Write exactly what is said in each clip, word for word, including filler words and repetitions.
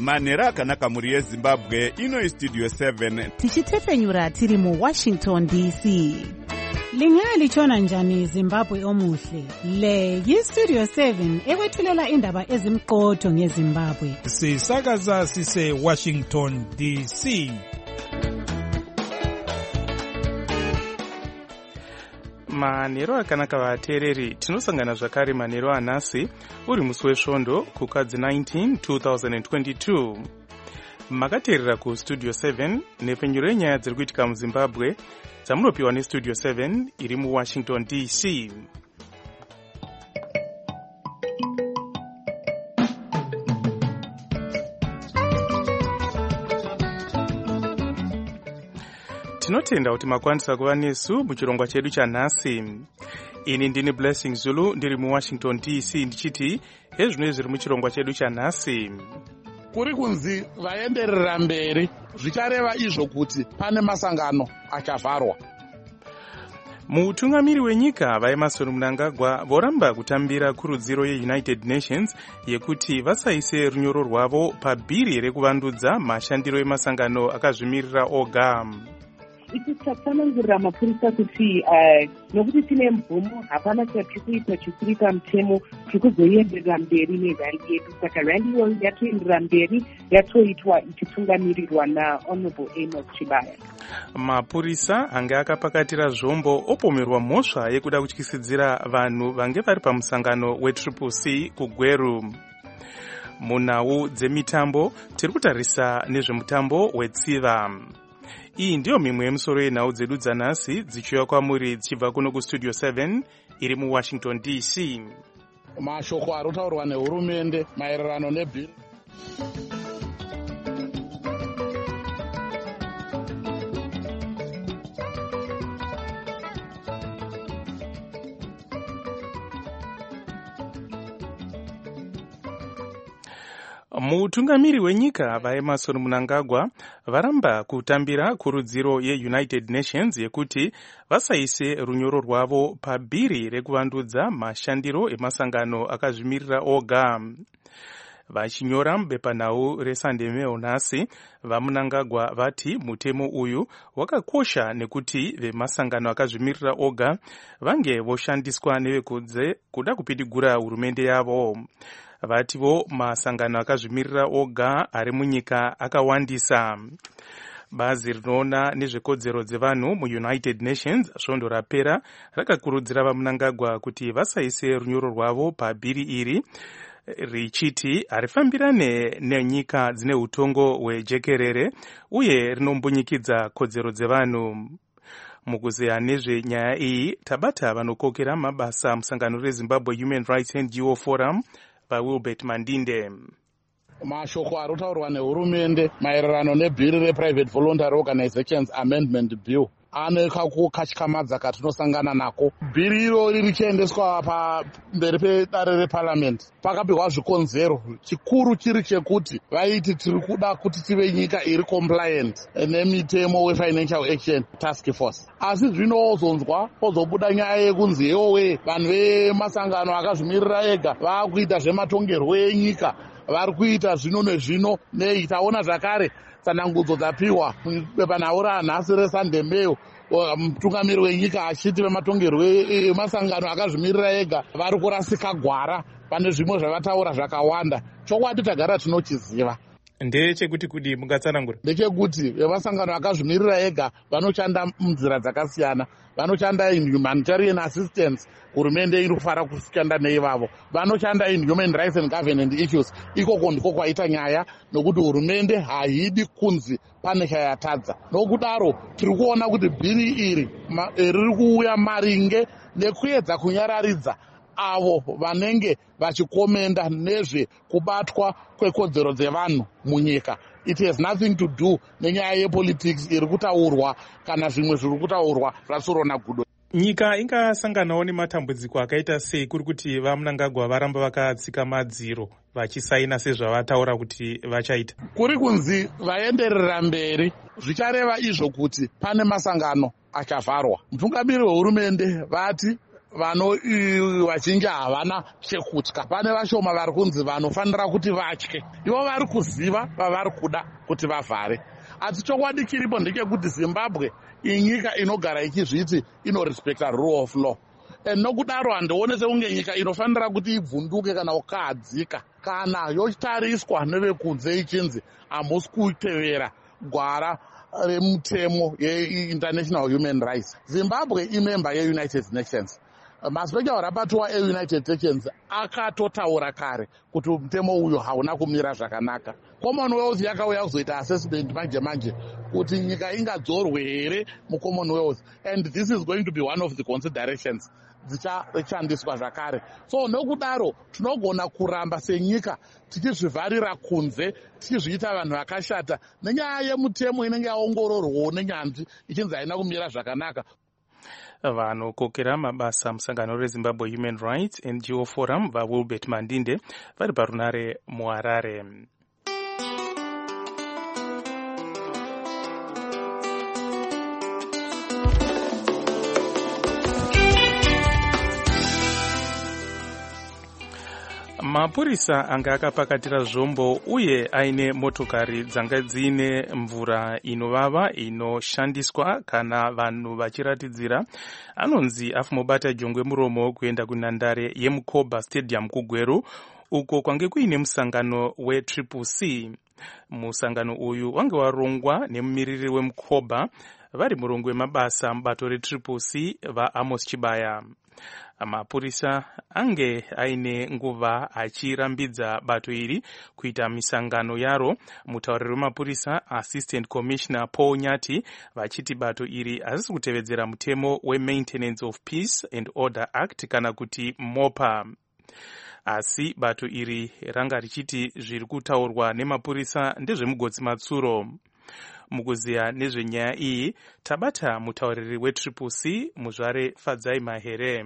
manhero akanaka mhuri yezimbabwe. Ino istudio seven tichitefenyura tiri muwashington D C. Lingalitshona njani Zimbabwe omuhle? Le yistudio seven ekwethulela indaba ezimqotho ngeZimbabwe. Sisakaza sise Washington D C. Manhero akanaka vateereri, tinosangana zvakare manhero anhasi uri musi wesvondo kukadzi nineteen two thousand twenty-two. Makateerera kustudio seven nepfenyuro yenyaya dziri kuitika muZimbabwe dzamunopiwa nestudio seven iri muWashington D C. Tinotenda kuti makwanisa kuva nesu muchirongwa chedu chanhasi. Ini ndini Blessing Zulu ndiri muWashington D C ndichiti hezvino zviri muchirongwa chedu chanhasi. Kuri kunzi vaenderera mberi, zvichareva izvo kuti pane masangano achavharwa. Mutungamiri wenyika vaEmmerson Mnangagwa voramba kutambira kurudziro yeUnited Nations yekuti vasaise runyoro rwavo pabhiri rekuvandudza mashandiro emasangano akazvimirira oga. Iti tatsanangurira mapurisa kuti uh, nokuti tine mvumo hapana chatiri kuita chikuita mutemo tikuzoenderera mberi nerali yedu, saka rali iyoyo yatoenderera mberi yatoitwa ichitungamirirwa naHonorable Amos Chibaya. Mapurisa anga akapakatira zvombo opomerwa mhosva yekuda kutyisidzira vanhu vange vari pamusangano weTriple C kuGweru. Munhau dzemitambo tiri kutarisa nezvemutambo wetsiva. Iyi ndiyo mimwe yemusoro yenhau dzedu dzanhasi dzichiuya kwamuri dzichibva kuno kustudio seven iri muWashington D C. Mashoko arotaurwa nehurumende maererano nebhiri. Mutungamiri wenyika vaEmmerson Mnangagwa varamba kutambira kurudziro yeUnited Nations yekuti vasaise runyoro rwavo pabhiri rekuvandudza mashandiro emasangano akazvimirira oga. Vachinyora mubepanhau reSunday Mail nhasi, vaMnangagwa vati mutemo uyu wakakosha nekuti vemasangano akazvimirira oga vange voshandiswa nevekunze kuda kupidigura hurumende yavo. Vativo masangano akazvimirira oga ari munyika akawandisa. Bazi rinoona nezvekodzero dzevanhu muUnited Nations svondo rapera rakakurudzira vaMnangagwa kuti vasaise runyoro rwavo pabhiri iri, richiti harifambirane nenyika dzine utongo hwejekerere uye rinombonyikidza kodzero dzevanhu. Mukuzeya nezvenyaya iyi tabata vanokokera mabasa musangano reZimbabwe Human Rights N G O Forum vaWilbert Mandinde. Mashoko arotaurwa nehurumende maererano nebhiri rePrivate Voluntary Organizations Amendment Bill ane kakukatyamadza katinosangana nako. Bhiri iro richiendeswa pamberi pedare reParliament pakapihwa zvikonzero, chikuru chiri chekuti vaiti tiri kuda kuti tive nyika iri compliant nemitemo weFinancial Action Task Force. Asi zvinozonzwa pozobuda nyaya yekunzi yowe vanhu vemasangano akazvimirira ega vakuita zvematongerwo enyika, vari kuita zvino nezvino nei. Taona zvakare tsanangudzo dzapiwa bepanhau ranhasi reSunday Mail, mutungamiri wenyika achiti vematongerwo emasangano akazvimirira ega vari kurasika gwara. Pane zvimwe zvavataura zvakawanda. Chokwadi tagara tinochiziva ndechekuti kudi mungatsanangura ndechekuti vemasangano akazvimirira ega vanoshanda munzira dzakasiyana. Vanoshanda in humanitarian assistance, hurumende iri kufara kushanda neivavo. Vanoshanda in human rights and governance issues, ikoko ndiko kwaita nyaya nokuti hurumende haidi kunzi pane chayatadza. Nokudaro tiri kuona kuti bhiri iri riri kuuya maringe nekuedza kunyararidza avo vanenge vachikomenda nezve kubatwa kwekodzero dzevanhu munyika. It has nothing to do nenyaya yepolitics iri kutaurwa kana zvimwe zviri kutaurwa zvaSorona Gudo. Nyika ingasanganawo nematambudziko akaita sei kuri kuti vaMnangagwa varamba vakatsika madziro vachisaina sezvavataura kuti vachaita? Kuri kunzi vaenderera mberi, zvichareva izvo kuti pane masangano achavharwa. Mutungamiri wehurumende vati vano vazhinji havana chekutya. Pane vashoma vari kunzi vanofanira kuti vatye. Ivo vari kuziva vavari kuda kuti vavhare. Asi chokwadi chiripo ndechekuti Zimbabwe inyika inogara ichizviti inorespekta rule of law. Nokudaro handione sekunge nyika inofanira kuti ibvunduke kana ukahadzika kana yotariswa nevekunze ichinzi hamusi kutevera gwara remutemo ye-International Human Rights. Zimbabwe imember ye-United Nations. Maspecial rapporteur e-United Nations akatotaura kare kuti mutemo uyu hauna kumira zvakanaka. Commonwealth yakauya kuzoita assessment manje manje kuti nyika ingadzorwe here muCommonwealth, and this is going to be one of the considerations dzichishandiswa zvakare. So nokudaro tinogona kuramba senyika tichizvivharira kunze, tichizviita vanhu vakashata nenyaya yemutemo inenge yaongororwawo nenyanzvi ichinzi haina kumira zvakanaka. Vanokokera mabasa musangano reZimbabwe Human Rights N G O Forum vaWilbert Mandinde vari parunare muHarare. Mapurisa anga akapakatira zvombo uye aine motokari dzanga dzine mvura inovava inoshandiswa kana vanhu vachiratidzira anonzi afumobata jongwe muromo kuenda kunhandare yeMukoba Stadium kuGweru uko kwange kuine musangano weTriple C. Musangano uyu wange warongwa nemumiriri weMukoba vari murongo wemabasa mubato reTriple C vaAmos Chibaya. Mapurisa ange aine nguva achirambidza bato iri kuita misangano yaro. Mutauriri wemapurisa Assistant Commissioner Paul Nyati vachiti bato iri hazisi kutevedzera mutemo we-Maintenance of Peace and Order Act kana kuti MOPA. Asi bato iri ranga richiti zviri kutaurwa nemapurisa ndezvemugodzi matsuro. Mukuziya nezvenyaya iyi tabata mutauriri weTriple C Muzvare Fadzai Mahere.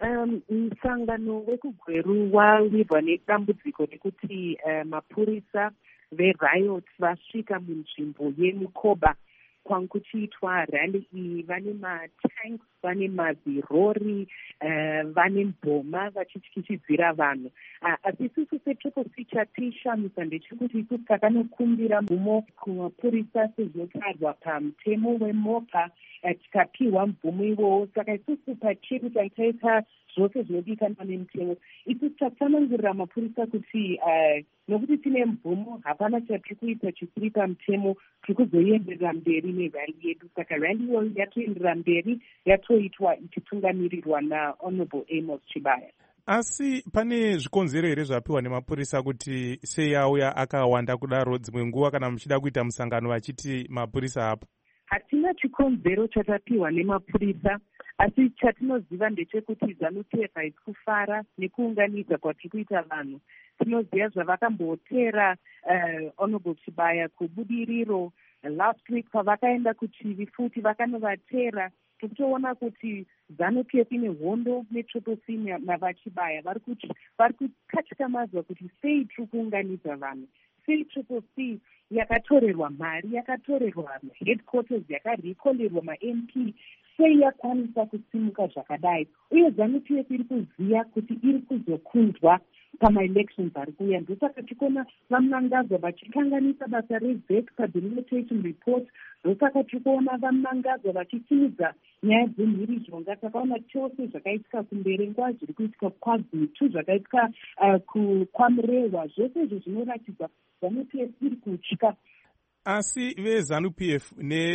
Musangano um, wekuGweru walirwa nedambudziko rekuti uh, mapurisa veriot vasvika munzvimbo yeMukoba kwangu kuchiitwa rally iyi. Vane matanks, vane mazirori, uh, vane mboma vachityisidzira vanhu. Uh, asi isusu seTriple C chatishamisa ndechekuti isusu takanokumbira mvumo kumapurisa sezvotarwa pamutemo weMOPA uh, tikapiwa mvumo iwowo. Saka isusu pachedu taitaita zvose zvinodikanwa nemutemo. Isusu tatsanangurira mapurisa kuti uh, nokuti tine mvumo hapana chatiri kuita chisiri pamutemo, tiri kuzoenderera mberi nerally yedu. Saka rally iyoyo yatoenderera mberi, yatoitwa ichitungamirirwa naHonorable Amos Chibaya. Asi pane zvikonzero here zvapiwa nemapurisa kuti sei auya akawanda kudaro dzimwe nguva kana muchida kuita musangano vachiti mapurisa hapo? Hatina chikonzero chatapiwa nemapurisa, asi chatinoziva ndechekuti ZANU-P F haisi kufara nekuunganidza kwatiri kuita vanhu. Tinoziva zvavakambotera uh, Honorable Chibaya kubudiriro. Last week pavakaenda kuchivi futi vakanovatera. Tokutoona kuti ZANU-P F ine hondo neTriple C navachibaya vari kukatyamadzwa kuti sei tiri kuunganidza vanhu, sei Triple C yakatorerwa mari, yakatorerwa headquarters, yakarekolerwa ma-M P, sei yakwanisa kusimuka zvakadai. Uye ZANU-P F iri kuziva kuti iri kuzokundwa pama-elections ari kuuya. Ndosaka tikona vamunangazwa vachikanganisa basa reZ E C padelimitation report. Ndosaka tikuona vamunangazwa vachisimudza nyaya dzemhirizhonga. Takaona chose zvakaitika kuMberengwa, zviri kuitika kwaZutu, zvakaitika uh, kwaMurehwa. Zvose izvo zvinoratidza ZANU-P F iri kutya. Asi veZANU-P F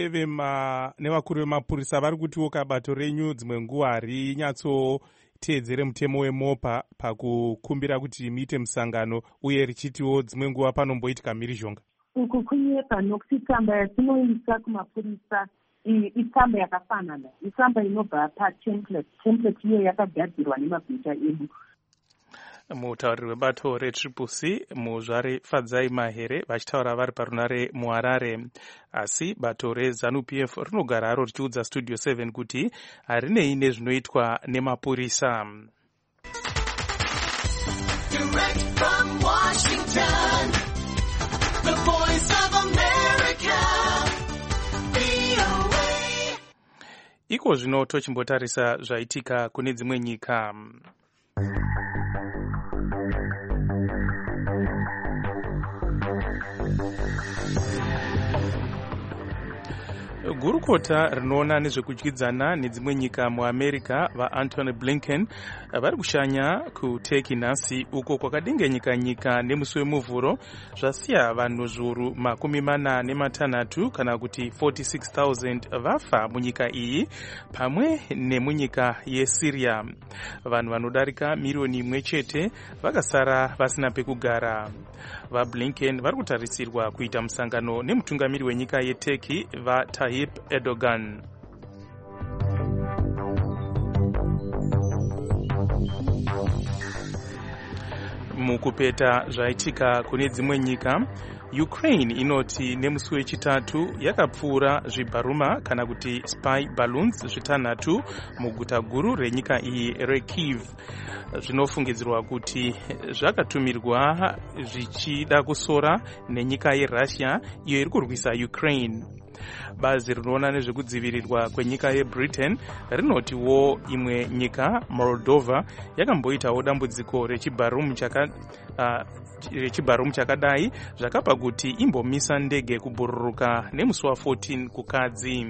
nevakuru vemapurisa vari kutiwo kabato renyu dzimwe nguva harinyatso teedzere mutemo weMOPA pakukumbira kuti muite musangano, uye richitiwo dzimwe nguva panomboitika mhirizhonga. Uku kunyepa nokuti tsamba yatinoisa kumapurisa itsamba yakafanana, itsamba inobva patemplate. Template iyo yakagadzirwa nemabhita edu. Mutauriri webato reTriple C Muzvare Fadzai Mahere vachitaura vari parunare muHarare. Asi bato reZANU-P F rinogara haro richiudza Studio seven kuti harinei nezvinoitwa nemapurisa. Direct from Washington, the voice of America, V O A. iko zvino tochimbotarisa zvaitika kune dzimwe nyika. Gurukota rinoona nezvekudyidzana nedzimwe nyika muAmerica vaAntony Blinken vari kushanya kuTurkey nhasi uko kwakadengenyeka nyika nemusi wemuvhuro zvasiya vanhu zviuru makumi mana nematanhatu kana kuti forty-six thousand vafa munyika iyi pamwe nemunyika yeSyria. Vanhu vanodarika miriyoni imwe chete vakasara vasina pekugara. VaBlinken vari kutarisirwa kuita musangano nemutungamiri wenyika yeTurkey vaTayyip Erdogan. Mukupeta zvaitika kune dzimwe nyika, Ukraine inoti nemusi wechitatu yakapfuura zvibharuma kana kuti spy balloons zvitanhatu muguta guru renyika iyi reKyiv. Zvinofungidzirwa kuti zvakatumirwa zvichida kusora nenyika yeRussia iyo iri kurwisa Ukraine. Bazi rinoona nezvekudzivirirwa kwenyika yeBritain rinotiwo imwe nyika Moldova yakamboitawo dambudziko rechibharumu chaka uh, rechibharumu chakadai zvakapa kuti imbomisa ndege kubhururuka nemusi wa fourteen kukadzi.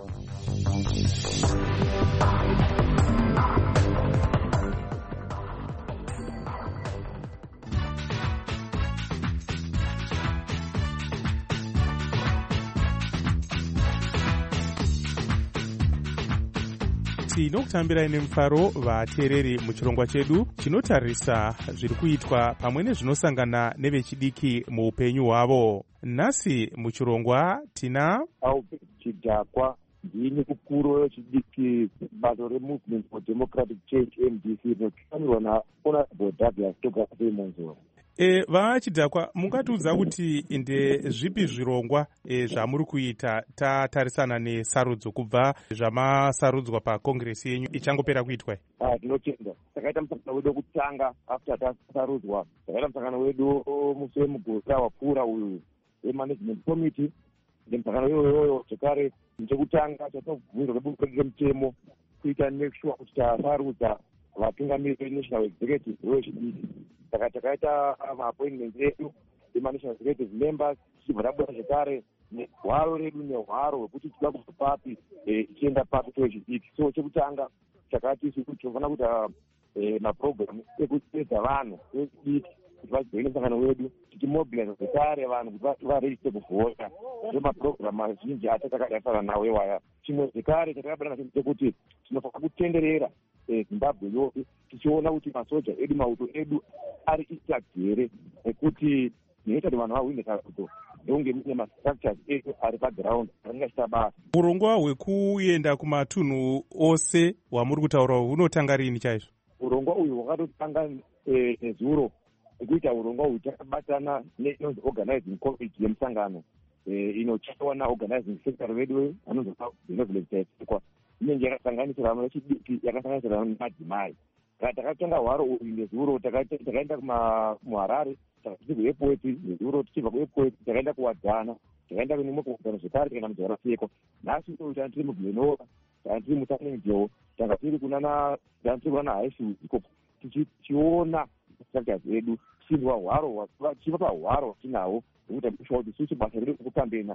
Tinokutambira ine mufaro vateereri muchirongwa chedu chinotarisa zviri kuitwa pamwe nezvinosangana nevechidiki muupenyu hwavo. Nhasi muchirongwa tina Albert Chidhakwa, ndini mukuru wechidiki bato reMovement for Democratic Change M D C rinotungamirwa naHonorable Douglas Togase Monzoro. E, vachidhakwa mungatiudza kuti inde zvipi zvirongwa e, zvamuri kuita tatarisana nesarudzo kubva zvamasarudzwa pakongresi yenyu ichangopera kuitwa? Ah, tinotenda. Takaita musangano wedu wekutanga after tasarudzwa. Takaita musangano wedu musi wemugota wapfuura uyu wemanagement committee. Musangano iyoyo zvekare nechekutanga chatinobvunza nebuku remutemo kuita make sure kuti tasarudza vatungamiri venational executive wechidiki. Saka takaita maappointment edu emaNational Executive Members tichibva tabona zvekare nehwaro redu nehwaro hwekuti tida kuzopapi tichienda papi toechidiki. So chekutanga takati isu kuti tinofanira kuita maprogramu ekuedza vanhu vechidiki kuti vajoine musangano wedu tichimobiliza zvekare vanhu kuti varegister kuvhota. Ndomaprogramu mazhinji acho takadasana nawo iwaya. Chimwe zvekare chatakabata nacho ndechekuti tinofanira kutenderera Zimbabwe yote tichiona kuti masoja edu mauto edu ari intact here nekuti zvinoita kuti vanhu vahwine sarudzo ndonge mune mastructures edu ari paground anenge achita basa. Urongwa hwekuenda kumatunhu ose hwamuri kutaura hunotanga rini chaizvo? Urongwa uyu hwakatotanga nezuro ekuita urongwa uyu takabatana neinozi organizing committee yemusangano inochawa naorganizing secretary wedu anonzi Zvinovhilezitaitwa inenge yakasanganisira vanhu vechidiki yakasanganisira madzimai. Takatanga hwaro uyu nezuro takaenda kuHarare takati kuairport nezuro tichibva kuairport takaenda kuwadzana takaenda kunemwe kuungano zvekare tikaenda muJaraseko. Nhasi uyu tanga tiri muGlenora tanga tiri muSunnyvale tanga tiri kunana tanga tiri kunana High School iko tichiona structures edu tichizwa hwaro tichiva pahwaro hwatinahwo hwekuti kushaura kuti susu basa redu kupambena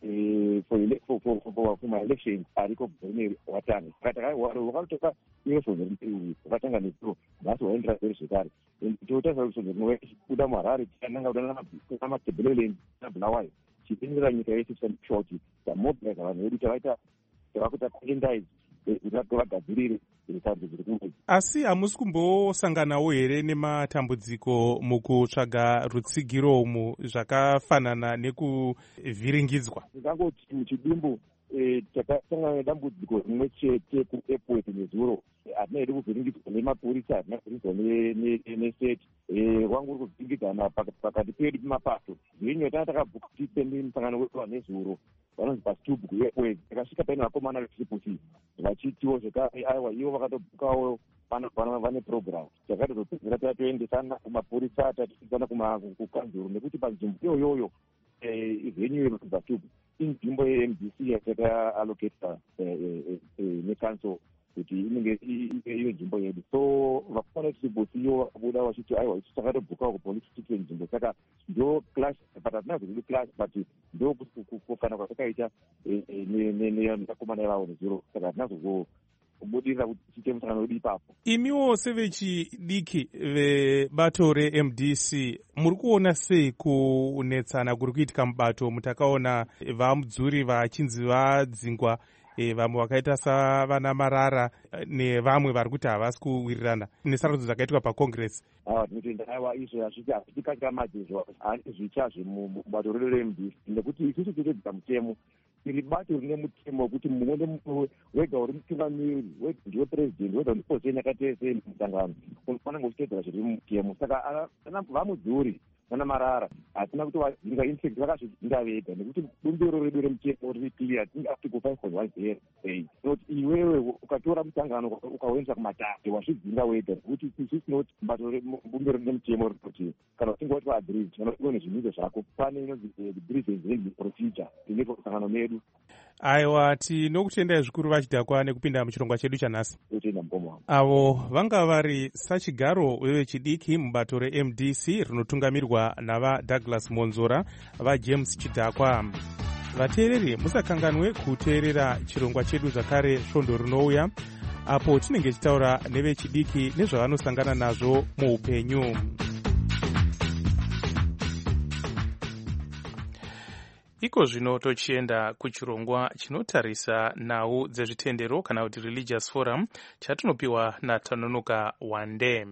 for maelection ariko guverineri watanga. Saka takahwaro hwakatoka irosonzo rimwe hwakatanga nezuro nhasi hwaendera zveri zvekare. Totarisa rusonzo rimwe kuda muHarare tikananga kuda namatebeleland naBulawayo tichipenderera nyika yese kushaura kuti tamobiliza vanhu vedu takaita takakuita agendize kuti vagadzirire sarudzo dziri kuuya. Asi hamusi kumbosanganawo here nematambudziko mukutsvaga rutsigiro umu zvakafanana nekuvhiringidzwa? Ndingangoti muchidimbu takasangana nedambudziko rimwe chete kuairport nezuro. Hatina hedu kuvhiringidzwa nemapurisa, hatina kuvhiringidzwa neseti. Wangu uri kuvhiringidzana pakati pedu pemapato. Zvinyo tanga takabhuka tipendi musangano wedu wanezuro vanonzi paStubhu kuairport. Takasvika paine vakomana vetripusi vachitiwo zvekare aiwa ivo vakatobhukawo vane program. Takatozopedzera tatoendesana kumapurisa tatichidzana kukanzuro nekuti panzvimbo iyoyoyo venue yeMazuva inzvimbo ye-M D C yatakaallocata necouncil kuti inenge iyo nzvimbo yedu. So vakaona kuti bosiyo vabuda vachiti aiwa isu takatobhukawo kupolice titi nzvimbo saka ndo clash, but hatina kuzidi clash, but ndo kukana kwatakaita nevakomana vavo nezuro, saka hatina kuzobudirira kuti tiite musangano wedu ipapo. Imiwo sevechidiki vebato re-M D C muri kuona sei kunetsana kuri kuitika mubato mutakaona vamudzuri vachinzi vadzingwa, vamwe vakaita savana Marara nevamwe vari kuti havasi kuwirirana nesarudzo dzakaitwa pacongress? Tinotenda aiwa izvo hazviti hazvitikatira majezvo hani zvichazve mubato redu re-M D C nekuti isusu totedzera mutemo, tiri bato rine mutemo wekuti mumwe nemumwe wega uri mutungamiri ndiwe president wega uri poseni yakatese musangano unofanira uchitedzera zviri mutemo. Saka vamudzuri vana Marara hatina kuti vadzinga infect vakazvidzinga vega nekuti bumbiro redu remutemo riri clear, article five point one zero noti iwewe ukatora musangano ukauendesa kumatate wazvidzinga wega nekuti isusu tinoti mbato bumbiro remutemo rinoti kana uchinge wati waagree kana uine zvimhidzo zvako pane inonzi grievance handling procedure inoitwa musangano medu. Aiwa, tinokutendai zvikuru vachidhakwa nekupinda muchirongwa chedu chanhasi. Totenda mbomo. Avo vanga vari Sachigaro wevechidiki mubato re-M D C rinotungamirwa nava Douglas Monzora, vaJames Chidhakwa. Vateereri, musakanganwe kuteerera chirongwa chedu zvakare svondo rinouya, apo tinenge tichitaura nevechidiki nezvavanosangana nazvo muupenyu. Iko zvino tochienda kuchirongwa chinotarisa nhau dzezvitendero kana kuti religious forum chatinopiwa naTanonoka Wande.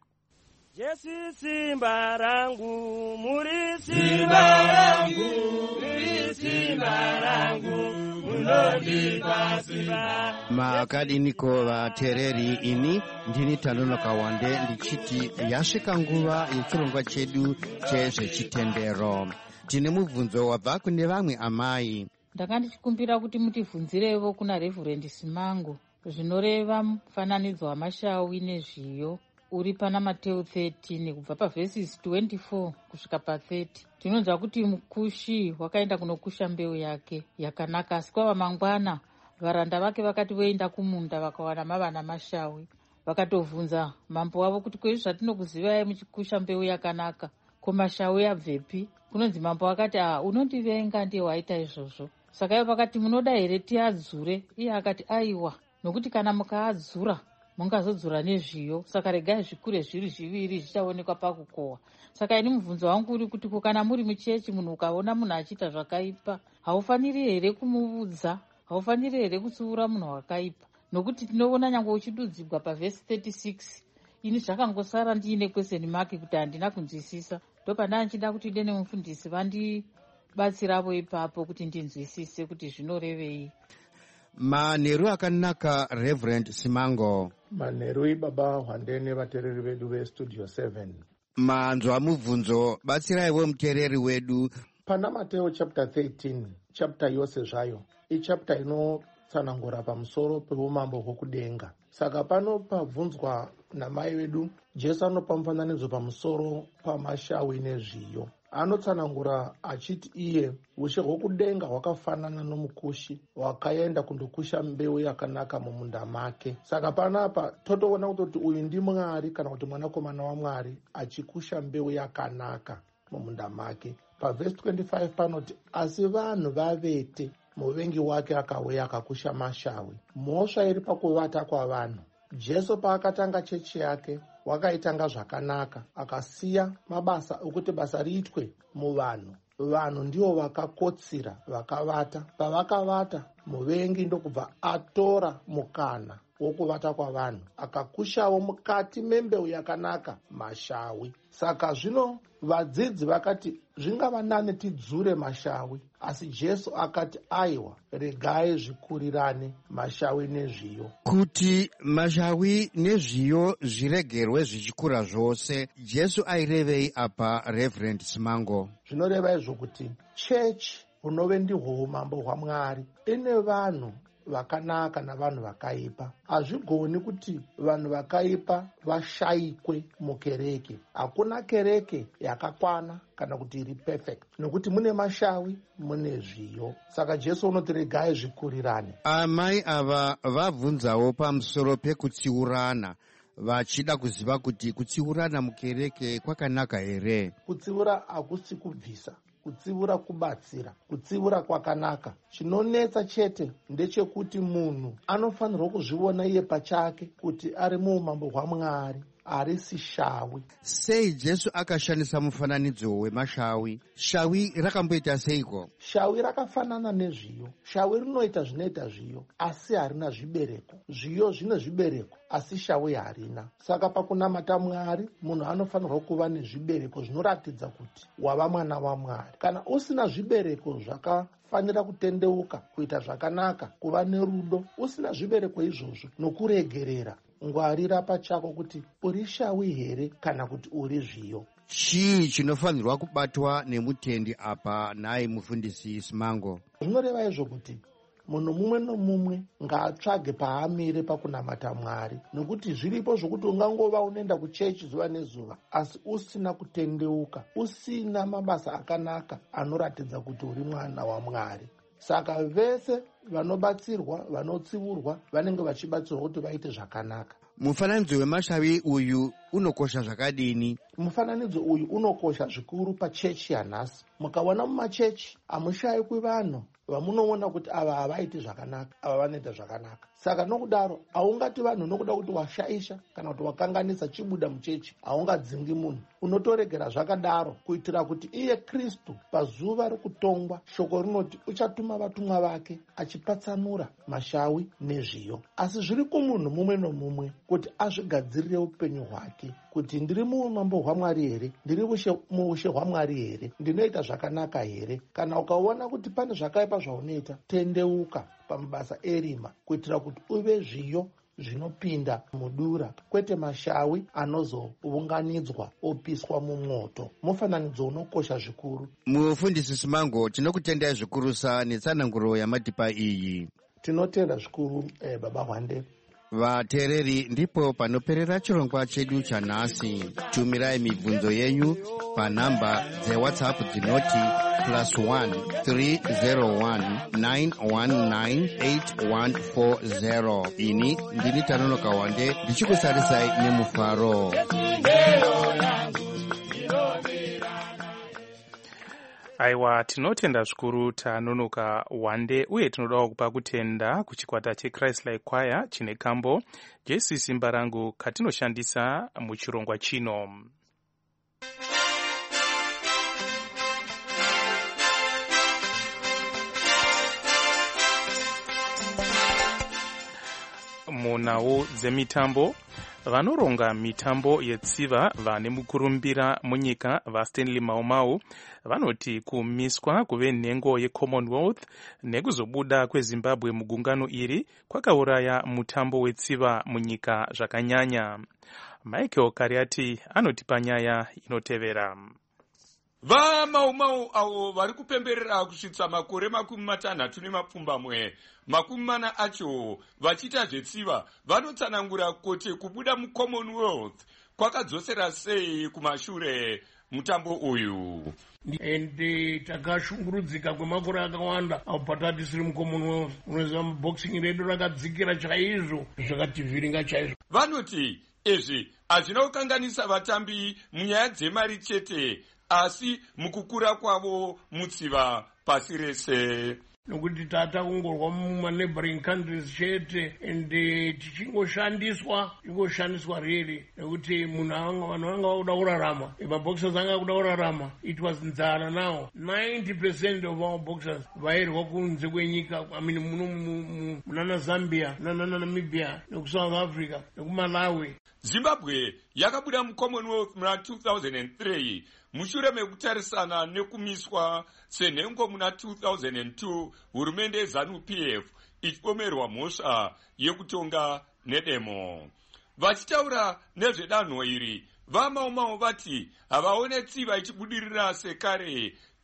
Jesu simba rangu, muri simba rangu, muri simba rangu, munondipa simba. Makadiniko vateereri, ini ndini Tanonoka Wande ndichiti yasvika nguva yechirongwa chedu chezvechitendero. Tine mubvunzo wabva kune vamwe amai. Ndakandichikumbira kuti mutivhunzirevo kuna Reverend Simango zvinoreva mufananidzo wamashawi nezviyo uri pana Mateo thirteen kubva pavhesis twenty-four kusvika pa-thirty. Tinonzwa kuti mukushi wakaenda kunokusha mbeu yake yakanaka, asi kwava mangwana varanda vake vakati voenda kumunda vakawana mavana mashawi, vakatovhunza mambo wavo kuti kwezvi zvatinokuzivai muchikusha mbeu yakanaka, ko mashawi abvepi? Kunonzi mambo akati ah, unondivenga ndiye waita izvozvo. Saka ivo vakati munoda here tiadzure? Iye akati aiwa, nokuti kana mukaadzura mungazodzura nezviyo, saka regai zvikure zviri zviviri zvichaonekwa pakukohwa. Saka ini mubvunzo wangu uri kuti kana muri muchechi munhu ukaona munhu achiita zvakaipa, haufaniri here kumuudza? Haufaniri here kutsiura munhu wakaipa? Nokuti tinoona nyange uchidudzigwa pavhesi thirty-six. Ini zvakangosara ndiine question mark kuti handina kunzwisisa. Ndopanda nchida kuti ide nemufundisi vandibatsiravo ipapo kuti ndinzwisise kuti zvinorevei. Manheru akanaka Reverend Simango. Manheru ibaba Wande nevateereri vedu vestudio seven. Manzwa mubvunzo, batsiraiwo muteereri wedu. Pana Mateo chapter thirteen, chapter yose zvayo ichapter inotsanangura pamusoro peumambo hwokudenga. Saka pano pabvunzwa namai vedu, Jesu anopa mufananidzo pamusoro pamashawi nezviyo. Anotsanangura achiti iye ushe hwokudenga hwakafanana nomukushi wakaenda kundokusha mbeu yakanaka mumunda make. Saka panapa totoona kuti uyu ndiMwari kana kuti mwanakomana waMwari achikusha mbeu yakanaka mumunda make. Pavhesi twenty-five panoti asi vanhu vavete, muvengi wake akauya akakusha mashawi. Mhosva iri pakuvata kwavanhu. Jesu paakatanga chechi yake wakaitanga zvakanaka, akasiya mabasa okuti basa riitwe muvanhu. Vanhu ndivo vakakotsira vakavata. Pavakavata muvengi ndokubva atora mukana wokuvata kwavanhu akakushawo mukati membeu yakanaka mashawi. Saka zvino vadzidzi vakati zvingava nani tidzure mashawi, asi Jesu akati aiwa, regai zvikurirane mashawi nezviyo. Kuti mashawi nezviyo zviregerwe zvichikura zvose, Jesu airevei apa Reverend Simango? Zvinoreva izvo kuti chechi hunove ndihwo umambo hwaMwari ine vanhu vakanaka navanhu vakaipa. Hazvigoni kuti vanhu vakaipa vashayikwe mukereke. Hakuna kereke yakakwana kana kuti iri perfect, nokuti mune mashawi, mune zviyo. Saka Jesu unoti regai zvikurirane. Amai ava vabvunzawo pamusoro pekutsiurana, vachida kuziva kuti kutsiurana mukereke kwakanaka here. Kutsiura hakusi kubvisa, kutsiura kubatsira, kutsiura kwakanaka. Chinonetsa chete ndechekuti munhu anofanirwa kuzviona iye pachake kuti ari muumambo hwaMwari, harisi shawi. Sei Jesu akashandisa mufananidzo wemashawi? Shawi rakamboita seiko? Shawi rakafanana nezviyo. Shawi rinoita zvinoita zviyo, asi harina zvibereko. Zviyo zvine zvibereko, asi shawi harina. Saka pakunamata Mwari, munhu anofanirwa kuva nezvibereko zvinoratidza kuti wava mwana waMwari. Kana usina zvibereko zvakafanira kutendeuka, kuita zvakanaka, kuva nerudo, usina zvibereko izvozvo nokuregerera, ngwarira pachako kuti uri shawi here kana kuti uri zviyo. Chii chinofanirwa kubatwa nemutendi apa, naye mufundisi Simango? Zvinoreva izvo kuti munhu mumwe nomumwe ngaatsvage paamire pakunamata Mwari, nokuti zviripo zvokuti ungangova unoenda kuchechi zuva nezuva asi usina kutendeuka, usina mabasa akanaka anoratidza kuti uri mwana waMwari. Saka vese vanobatsirwa, vanotsiurwa, vanenge vachibatsirwa kuti vaite zvakanaka. Mufananidzo wemashawi uyu unokosha zvakadini? Mufananidzo uyu unokosha zvikuru pachechi yanhasi. Mukaona mumachechi hamushayikwi vanhu vamunoona kuti ava havaiti zvakanaka, ava vanoita zvakanaka. Saka nokudaro haungati vanhu nokuda kuti washaisha kana kuti wakanganisa chibuda muchechi, haungadzingi munhu. Unotoregera zvakadaro kuitira kuti iye Kristu pazuva rokutongwa, shoko rinoti uchatuma vatumwa vake achipatsanura mashawi nezviyo. Asi zviri kumunhu mumwe nomumwe kuti azvigadzirire upenyu hwake, kuti ndiri muumambo hwaMwari here, ndiri muushe hwaMwari here, ndinoita zvakanaka here. Kana ukaona kuti pane zvakaipa zvaunoita, tendeuka pamabasa erima kuitira kuti uve zviyo zvinopinda mudura, kwete mashawi anozounganidzwa opiswa mumwoto. Mufananidzo unokosha zvikuru. Mufundisi Simango, tinokutendai zvikurusa netsananguro yamatipa iyi. Tinotenda zvikuru eh, baba Hwande. Vateereri, ndipo panoperera chirongwa chedu chanhasi. Tumirai mibvunzo yenyu panhamba dzewhatsapp dzinoti plus one three zero one nine one nine eight one four zero. Ini ndini Tanonoka Wande ndichikusarisai nemufaro. Aiwa, tinotenda zvikuru Tanonoka Wande, uye tinodawo kupa kutenda kuchikwata cheChrist Like Choir chine kambo Jesu simba rangu katinoshandisa muchirongwa chino. Munhau dzemitambo, vanoronga mitambo yetsiva vane mukurumbira munyika vaStanley Mau Mau vanoti kumiswa kuve nhengo yeCommonwealth nekuzobuda kweZimbabwe mugungano iri kwakauraya mutambo wetsiva munyika zvakanyanya. Michael Kariati anotipa nyaya inotevera. VaMau Mau avo vari kupemberera kusvitsa makore makumi matanhatu nemapfumbamwe, makumi mana acho vachiita zvetsiva, vanotsanangura kuti kubuda muCommonwealth kwakadzosera sei kumashure mutambo uyu. And takashungurudzika kwemakore akawanda apo patati tisiri muCommonwealth. Unoziva boxing redu rakadzikira chaizvo, zvakativhiringa chaizvo. Vanoti izvi hazvina kukanganisa vatambi munyaya dzemari chete, asi mukukura kwavo mutsiva pasi rese. Nokuti tata kungorwa mumaneighboring countries chete, and tichingoshandiswa ingoshandiswa really, nekuti munhu vanhu vanga vakuda kurarama, maboxers anga kuda kurarama. It was nzara now. ninety percent of our boxers vairwa kunze kwenyika, I mean muno munana Zambia, nana Namibia, nekusouth Africa, nekumalawi. Zimbabwe yakabuda muCommonwealth muna two thousand three mushure mekutarisana nekumiswa senhengo muna two thousand two, hurumende yeZANU-P F ichipomerwa mhosva yekutonga nedemo. Vachitaura nezvedanho iri, vaMau Mau vati havaone tsiva ichibudirira sekare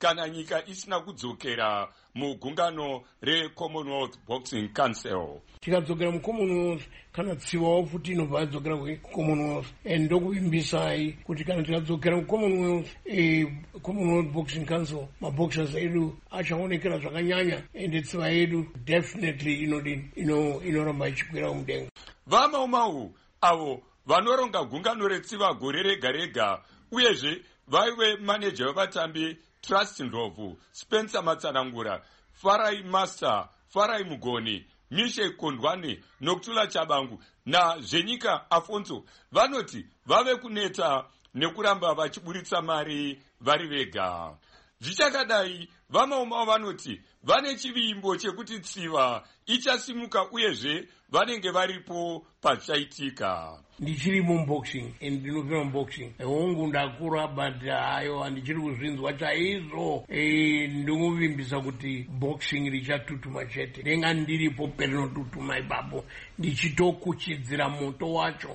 kana nyika isina kudzokera mugungano recommonwealth boxing council. tikadzokera mucommonwealth kana tsivawo futi inobva yadzokera kucommonwealth and ndokuvimbisai kuti kana tikadzokera mucommonwealth eh, commonwealth boxing council maboxers edu achaonekera zvakanyanya ende tsiva yedu definitely inodini inoramba ichikwira mudenga. vamaumau avo vanoronga gungano retsiva gore rega rega uyezve vaive maneja wevatambi Trust Ndlovu, Spencer Matsanangura, Farai Master, Farai Mugoni, Mishe Kondwane, Nokutula Chabangu na Zvenyika Afonso vanoti vave kuneta nekuramba vachiburitsa mari vari vega. Zvichakadai vamaumau vanoti vane chivimbo chekuti tsiva ichasimuka uyezve vanenge varipo pachaitika. ndichiri muboxing and ndinopera muboxing hongu ndakura but hayo handichiri kuzvinzwa chaizvo ndinovimbisa kuti boxing richatutuma chete ndenga ndiripo perinotutuma ipapo ndichitokuchidzira moto wacho.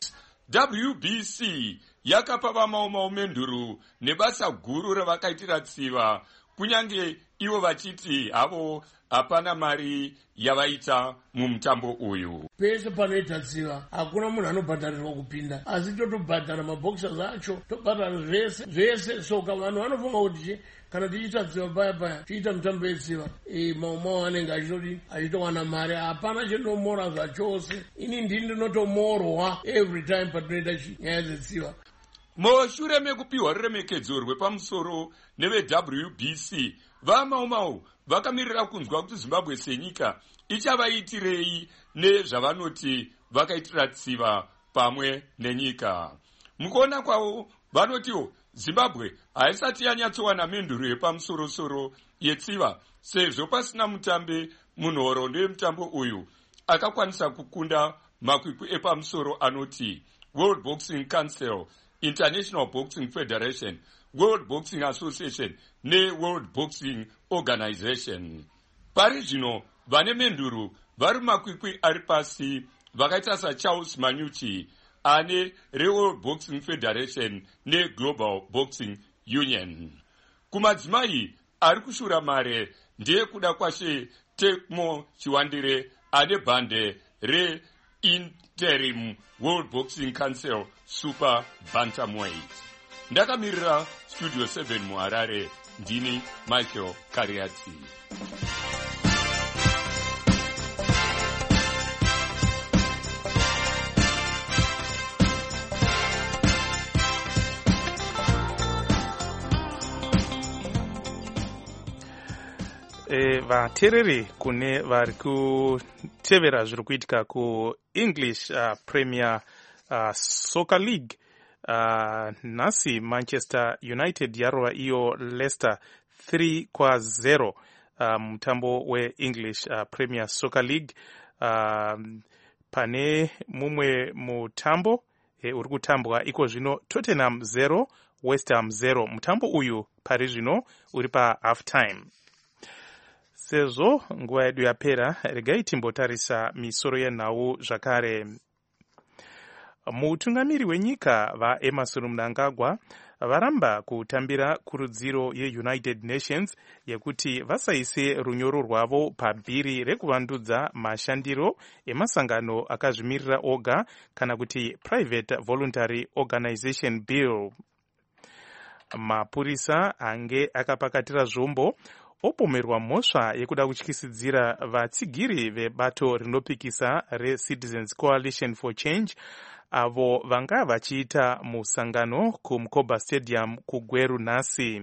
W B C yakapa vamaumau menduru nebasa guru ravakaitira tsiva kunyange ivo vachiti havo hapana mari yavaita mumutambo uyu. pese panoita tsiva hakuna munhu anobhadharirwa kupinda asi totobhadhara maboxers acho tobhadhara zvese zvese soka vanhu vanofunga kuti kana tichiita tsiva paya paya tiita mutambo yetsiva maumau anenge achitodi achitowana mari hapana chindomora zvachose. ini ndini ndinotomorwa every time patinoita nyaya dzetsiva. mushure mekupiwa ruremekedzo rwepamusoro neve-W B C vamaumau vakamirira kunzwa kuti zimbabwe senyika ichavaitirei nezvavanoti vakaitira tsiva pamwe nenyika. mukuona kwavo vanotiwo zimbabwe haisati yanyatsowana menduro yepamusorosoro yetsiva sezvo pasina mutambi munhoroondo yemutambo uyu akakwanisa kukunda makwikwi epamusoro anoti World Boxing Council, International Boxing Federation, World Boxing Association neWorld Boxing Organization. Pari zvino vane menduru vari makwikwi ari pasi vakaita saCharles Manyuchi ane reWorld Boxing Federation neGlobal Boxing Union. kumadzimai ari kushura mare ndiye kuda kwashe Tecmo Chiwandire ane bhande re-Interim World Boxing Council Super Bantamweight. Ndakamirira Studio seven muHarare, ndini Michael Kariati. E, vateereri kune vari kutevera zviri kuitika kuenglish uh, premier uh, soccer league uh, nhasi Manchester United yarova iyo Leicester three kwa zero uh, mutambo weenglish uh, premier soccer league. uh, pane mumwe mutambo e, uri kutambwa iko zvino Tottenham zero West Ham zero. mutambo uyu pari zvino uri pa half time. Sezvo nguva yedu yapera, regai timbotarisa misoro yenhau zvakare. Mutungamiri wenyika vaEmmerson Mnangagwa varamba kutambira kurudziro yeUnited Nations yekuti vasaise runyoro rwavo pabhiri rekuvandudza mashandiro emasangano akazvimirira oga kana kuti Private Voluntary Organization Bill. Mapurisa ange akapakatira zvombo opomerwa mhosva yekuda kutyisidzira vatsigiri vebato rinopikisa reCitizens Coalition for Change avo vanga vachiita musangano kuMkoba Stadium kuGweru nhasi.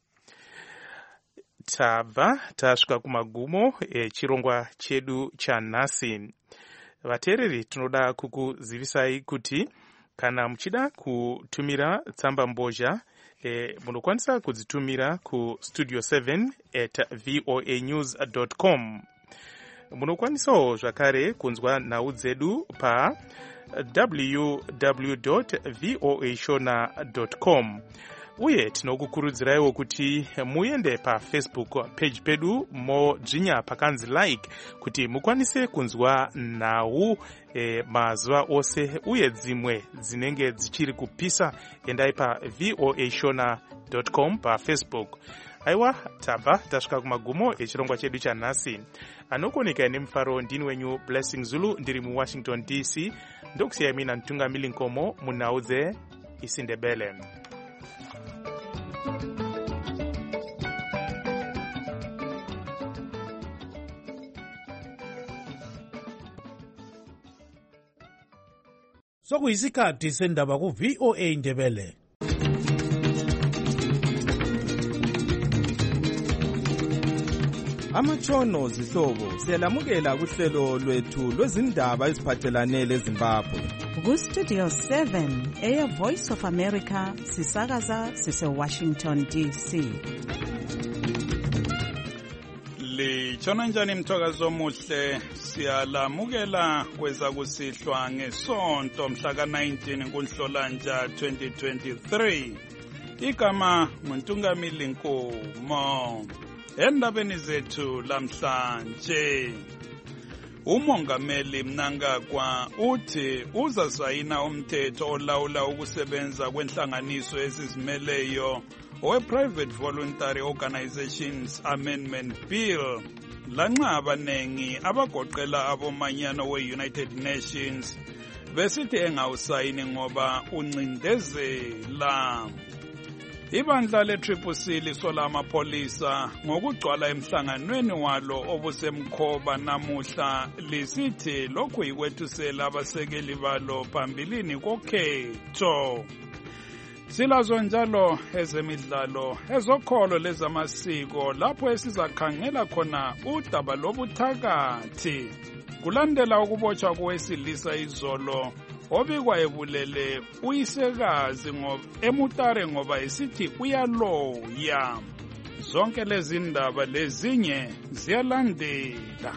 Tabva tasvika kumagumo echirongwa chedu chanhasi. Vateereri, tinoda kukuzivisai kuti kana muchida kutumira tsamba mbozha E, munokwanisa kudzitumira ku studio seven at voa news dot com. Munokwanisawo zvakare kunzwa nhau dzedu pa w w w dot voa shona dot com. Uye tinokukurudziraiwo kuti muende pa Facebook page pedu modzvinya pakanzi like kuti mukwanise kunzwa nhau e, mazuva ose uye dzimwe dzinenge dzichiri kupisa. Endai pa voa shona dot com pa Facebook. aiwa tabva tasvika kumagumo echirongwa chedu chanhasi. Anokuoneka nemufaro ndini wenyu Blessing Zulu, ndiri muwashington D C. Ndokusiyai mina Ntungamili Nkomo munhau dzeIsindebele. Sokuyisikhathi sendaba ku V O A Ndebele. Amatshono zihlobo siyalamukela kuhlelo lwethu lwezindaba eziphathelane leZimbabwe. Ku Studio seven eya Voice of America sisakaza sise Washington D C. Litshona njani mthokazo omuhle, siyalamukela kweza kusihlwa ngesonto mhla ka nineteen kuNhlolanja twenty twenty-three. Igama nguNtungamili Nkomo. Endabeni zethu lamhlanje, umongameli Mnangagwa uthi uzasayina umthetho olawula ukusebenza kwenhlanganiso ezizimeleyo owe-Private Voluntary Organizations Amendment Bill, lanxa abanengi abagoqela abomanyano we-United Nations besithi engawusayini ngoba uncindezela. Ibandla le-Triple C lisola amapolisa ngokugcwala emhlanganweni walo obusemkhoba namuhla, lisithi lokhu yikwethusela abasekeli balo phambilini kokhetho. Silazo njalo ezemidlalo, ezokholo lezamasiko, lapho esizakhangela khona udaba lobuthakathi kulandela ukubotshwa kowesilisa izolo obikwa ebulele uyisekazi emutare ngoba isithi uyaloya. Zonke lezi ndaba lezinye ziyalandela.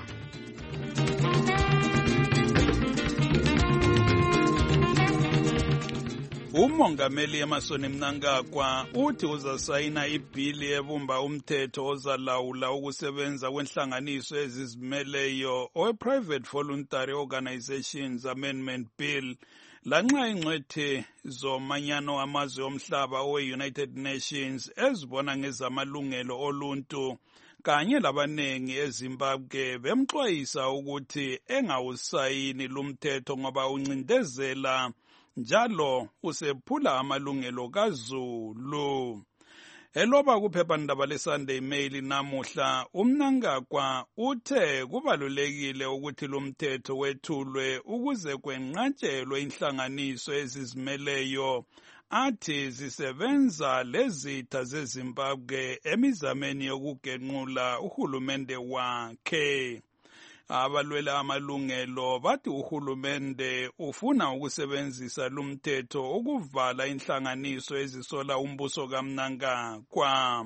Umongameli Emmerson Mnangagwa uthi uzasayina ibhili ebumba umthetho ozalawula ukusebenza kwenhlanganiso ezizimeleyo owe-Private Voluntary Organizations Amendment Bill, lanxa ingcwethe zomanyano amazwe omhlaba owe-United Nations ezibona ngezamalungelo oluntu kanye labanengi eZimbabwe bemxwayisa ukuthi engawusayini lumthetho ngoba uncindezela njalo usephula amalungelo kaZulu. Eloba kuphephandaba leSunday Mail namuhla, uMnangagwa uthe kubalulekile ukuthi lumthetho wethulwe ukuze kwenqatshelwe inhlanganiso ezizimeleyo athi zisebenza lezitha zeZimbabwe emizameni yokugenqula uhulumende wakhe. Abalwela amalungelo bathi uhulumende ufuna ukusebenzisa lumthetho ukuvala inhlanganiso ezisola umbuso kaMnangagwa.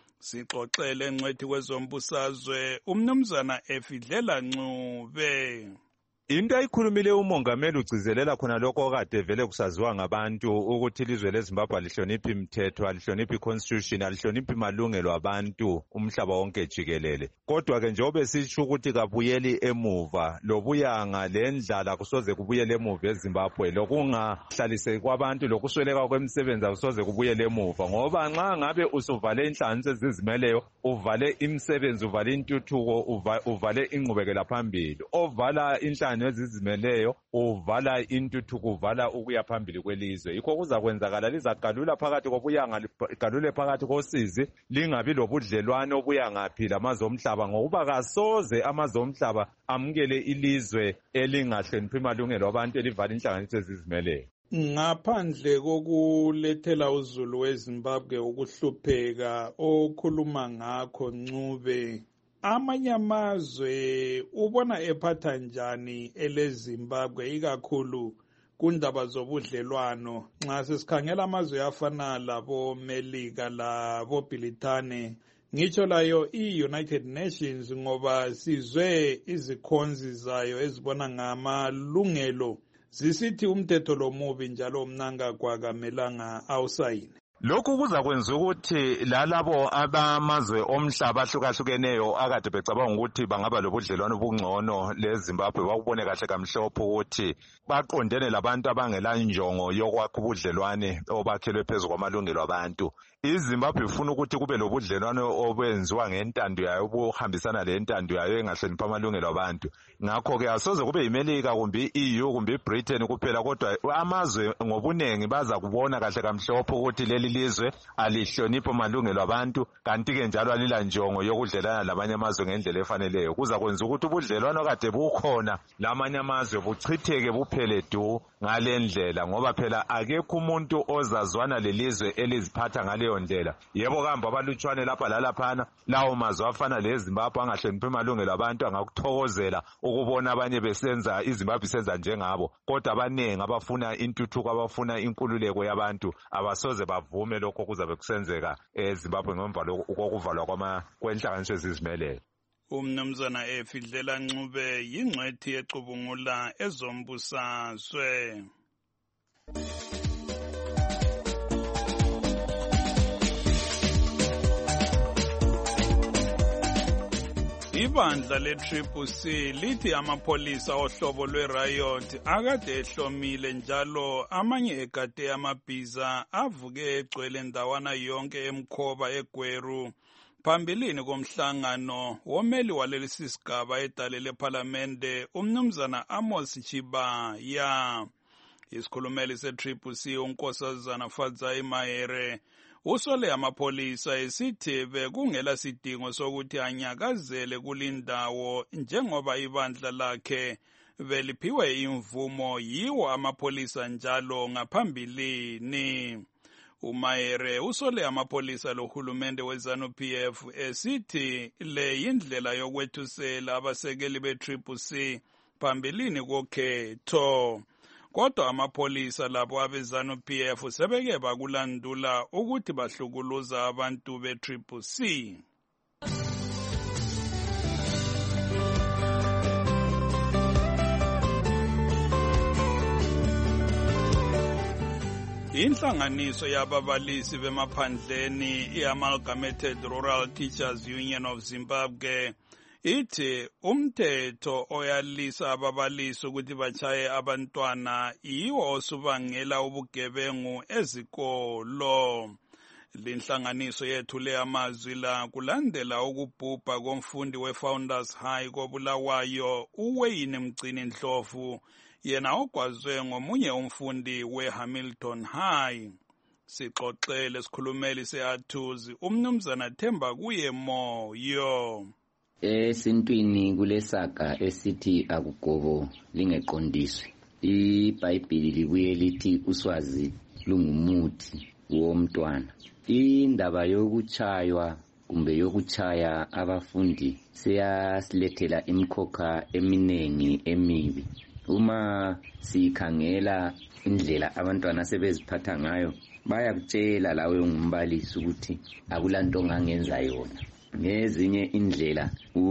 Sixoxele engcwethi kwezombusazwe umnumzana Efidlela Ncube. Into ayikhulumile umongameli ugcizelela khona lokho okade vele kusaziwa ngabantu ukuthi ilizwe leZimbabwe alihloniphi imithetho, alihloniphi iconstitution, alihloniphi malungelo abantu umhlaba wonke jikelele. Kodwa ke njengoba sisho ukuthi kabuyeli emuva, lobuyanga lendlala kusoze kubuyele emuva eZimbabwe, lokungahlaliseki kwabantu, lokusweleka kwemisebenzi kusoze kubuyele emuva, ngoba nxa ngabe usuvale inhlanganiso ezizimeleyo, uvale imisebenzi, uvale intuthuko, uvale ingqubekela phambili, ovala inhlanganiso ezizimeleyo uvala intuthuko, uvala ukuya phambili kwelizwe. Yikho kuzakwenzakala lizagalula phakathi kobuyanga, ligalule phakathi kosizi, lingabi lobudlelwane obuyangaphi lamazwe omhlaba, ngokuba kasoze amazwe omhlaba amukele ilizwe elingahloniphi amalungelo abantu elivala inhlanganiso ezizimeleyo. Ngaphandle kokulethela uZulu weZimbabwe ukuhlupheka okhuluma ngakho Ncube, amanye amazwe ubona ephatha njani eleZimbabwe ikakhulu kundaba zobudlelwano? Nxa sesikhangela amazwe afana labo Melika labo Britane, ngitsho layo i-United Nations, ngoba sizwe izikhonzi zayo ezibona ngamalungelo zisithi umthetho lo mubi njalo Mnangagwa kamelanga awusayine. Lokhu kuzakwenza ukuthi lalabo abamazwe omhlaba ahlukahlukeneyo akade becabanga ukuthi bangaba lobudlelwano obungcono leZimbabwe bakubone kahle kamhlophe ukuthi baqondene labantu abangela injongo yokwakha ubudlelwane obakhelwe phezu kwamalungelo abantu. iZimbabwe ifuna ukuthi kube lobudlelwano obenziwa ngentando yayo obuhambisana lentando yayo engahloniphi amalungelo abantu. Ngakho-ke asoze kube yiMelika kumbe i-E U kumbe iBritain kuphela, kodwa amazwe ngobunengi baza kubona kahle kamhlophe ukuthi leli lizwe alihloniphi amalungelo abantu, kanti-ke njalo alila njongo yokudlelana labanye amazwe ngendlela efaneleyo. Kuza kwenza ukuthi ubudlelwano kade bukhona lamanye amazwe buchitheke buphele du ngale ndlela, ngoba phela akekho umuntu ozazwana lelizwe eliziphatha ngaleyo ndlela. Yebo kambe abalutshwane lapha lalaphana lawo mazwe afana leZimbabwe angahloniphi amalungelo abantu angakuthokozela ukubona abanye besenza iZimbabwe isenza njengabo, kodwa abaningi abafuna intuthuko abafuna inkululeko yabantu abasoze bavume lokho kuzabe kusenzeka eZimbabwe ngemva kokuvalwa kwenhlanganiso ezizimeleyo. Umnumzana Efidlela Ncube yingcwethi yecubungula ezombusazwe. Ibandla le-Triple C lithi amapolisa ohlobo lwe-riot akade ehlomile njalo amanye egade amabhiza avuke egcwele ndawana yonke emkhoba eGweru phambilini komhlangano womeli walesi sigaba edale lephalamende umnumzana Amos Chibaya. Isikhulumeli se-Triple C unkosazana Fadzai Mahere usole amapolisa esithi bekungela sidingo sokuthi anyakazele kulindawo njengoba ibandla lakhe beliphiwe imvumo yiwo amapolisa njalo ngaphambilini. Umayere usole amapolisa lohulumende weZanu-P F esithi le yindlela yokwethusela abasekeli be-Triple C phambilini kokhetho. Kodwa amapolisa labo abeZanu-P F sebeke bakulandula ukuthi bahlukuluza abantu be-Triple C. Inhlanganiso yababalisi bemaphandleni i-Amalgamated Rural Teachers Union of Zimbabwe ithi umthetho oyalisa ababalisi ukuthi bachaye abantwana yiwo osubangela ubugebengu ezikolo. Linhlanganiso yethule amazwi la kulandela ukubhubha komfundi weFounders High koBulawayo uWayne Mgcini Ndlovu, yena ogwazwe ngomunye umfundi weHamilton High. Sixoxele isikhulumeli se-Athuzi umnumzana Themba kuye Moyo. Esintwini kulesaga esithi akugobo lingeqondiswe. IBhayibheli libuye lithi uswazi lungumuthi womntwana. Indaba yokuchaywa kumbe yokuchaya abafundi seyasilethela imkhokha eminengi emibi. Uma sikhangela indlela abantwana sebeziphatha ngayo bayakutshela lawe ngumbalisi ukuthi akulanto ongangenza yona. Ngezinye indlela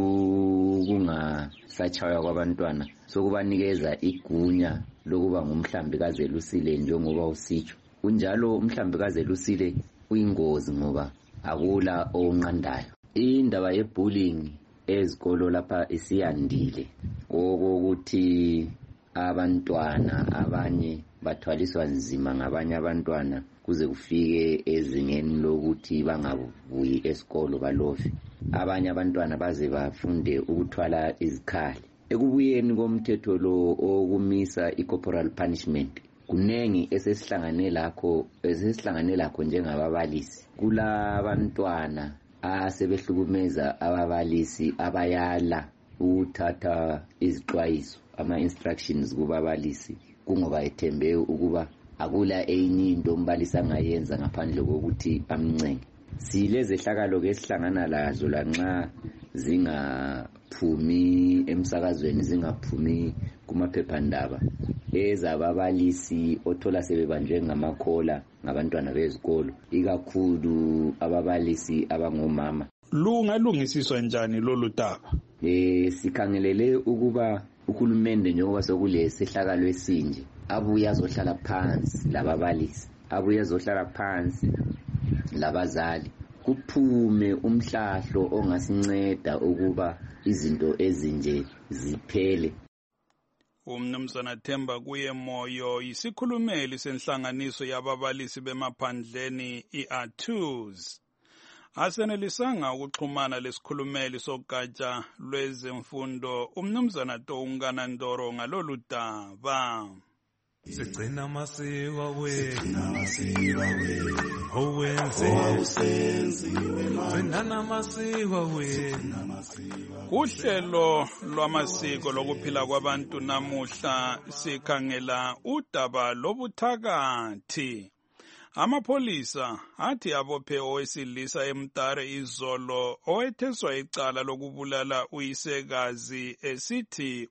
ukungasatshaywa kwabantwana sokubanikeza igunya lokuba ngumhlambikazi elusile njengoba usitsho. Kunjalo umhlambikazi elusile uyingozi ngoba akula onqandayo. Indaba yebullying ezikolo lapha isiyandile okokuthi abantwana abanye bathwaliswa nzima ngabanye abantwana kuze kufike ezingeni lokuthi bangabuyi esikolo balove. Abanye abantwana baze bafunde ukuthwala izikhali. Ekubuyeni komthetho lo okumisa i-corporal punishment kunengi esesihlangane lakho esesihlangane lakho njengababalisi. Kulabantwana asebehlukumeza ababalisi abayala uthatha izixwayiso ama-instructions kubabalisi kungoba ethembe ukuba akula enye into umbalisi angayenza ngaphandle kokuthi amncenge. Silezehlakalo ke sihlangana lazo lanxa zingaphumi emsakazweni zingaphumi kumaphephandaba ezababalisi othola sebebanjwe ngamakhola ngabantwana bezikolo ikakhulu ababalisi abangomama. Lungalungisiswa njani lolu daba? Eh sikhangelele ukuba uhulumende njengoba sokulesehlakalo esinje abuya azohlala phansi lababalisi abuya azohlala phansi labazali kuphume umhlahlo ongasinceda ukuba izinto ezinje ziphele. Umnumzana Themba kuye Moyo yisikhulumeli senhlanganiso yababalisi bemaphandleni i-A T U S. Asenelisanga ukuxhumana lesikhulumeli sogatsha lwezemfundo umnumzana Toungana Ndoro ngalolu daba. Sigcina amasiko wethu owenziwe gcina amasiko wethu. Uhlelo lwamasiko lokuphila kwabantu namuhla sikhangela udaba lobuthakathi. Amapholisa athi abophe owesilisa eMtare izolo owetheswa icala lokubulala uyisekazi esithi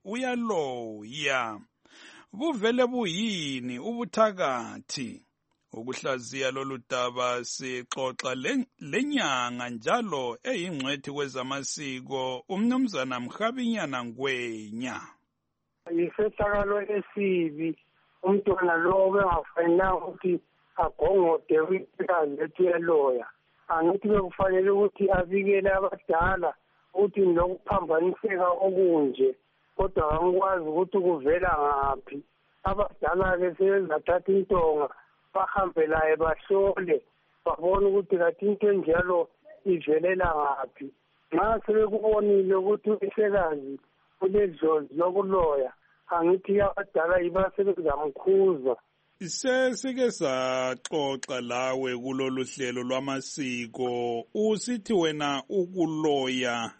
uyaloya. Buvele buyini ubuthakathi? Ukuhlaziya lolu daba sixoxa lenyanga njalo eyingcwethi kwezamasiko umnumzana Mkhabinyana Ngwenya. Yisehlakalo esibi umntwana lo bengafanele ukuthi agongode kwicala lethi eloya. Angithi bekufanele ukuthi abikele abadala ukuthi lokuphambaniseka okunje. Kodwa angikwazi ukuthi kuvela ngaphi. Abadala-ke sebezathatha intonga bahambe laye bahlole babone ukuthi kathi into enjalo ivelela ngaphi. Nxa sebekubonile ukuthi isekazi kuledlozi lokuloya angithi abadala yiba sebezamkhuza. Sesike saxoxa lawe kulolu hlelo lwamasiko usithi wena ukuloya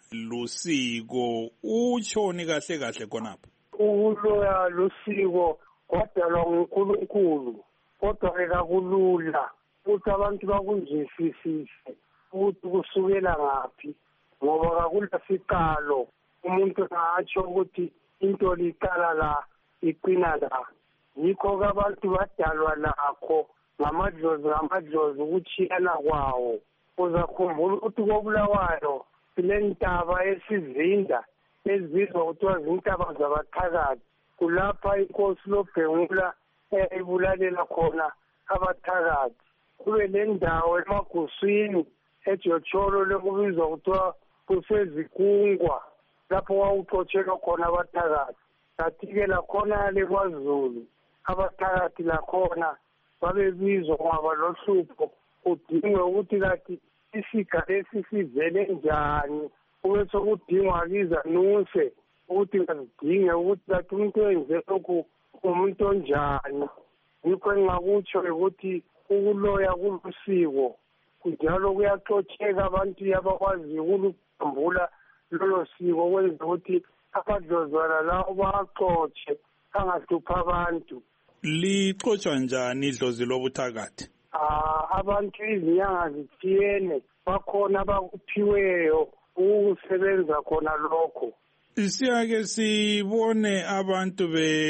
lusiko utshoni kahle kahle khonapha. Ukuloya lusiko kwadalwa nguNkulunkulu kodwa ke kakulula ukuthi abantu bakuzwisisise ukuthi kusukela ngaphi ngoba kakulasiqalo umuntu angatsho ukuthi into liqala la iqina la. Yikho-ke abantu badalwa lakho ngamadlozi ngamadlozi ukutshiyana kwawo. Uzakhumbula ukuthi koBulawayo silentaba esizinda ezibizwa kuthiwa zintaba zabathakathi. Kulapha inkosi loBhengula eyayibulalela khona abathakathi. Kube lendawo emaguswini eJotsholo lekubizwa kuthiwa kusezikungwa lapho wawuxotshelwa khona abathakathi. Kathi-ke lakhona leKwaZulu abathakathi lakhona babebizwa ngoba lohlupho kudingwe ukuthi kathi isiga lesi sivele njani kube sokudingwa kizanuse ukuthi ngazidinge ukuthi kathi umuntu wenze lokhu umuntu onjani. Yikho engingakutsho ukuthi ukuloya kulusiko njalo kuyaxotsheka abantu abakwaziyo ukulukhumbula lolo siko kwenza ukuthi abadlozana lawo baxotshe angahlupha abantu. Lixotshwa njani idlozi lobuthakathi? Ah, abantu izinyanga zithiyene bakhona abakuphiweyo ukusebenza khona lokho. Siyake sibone abantu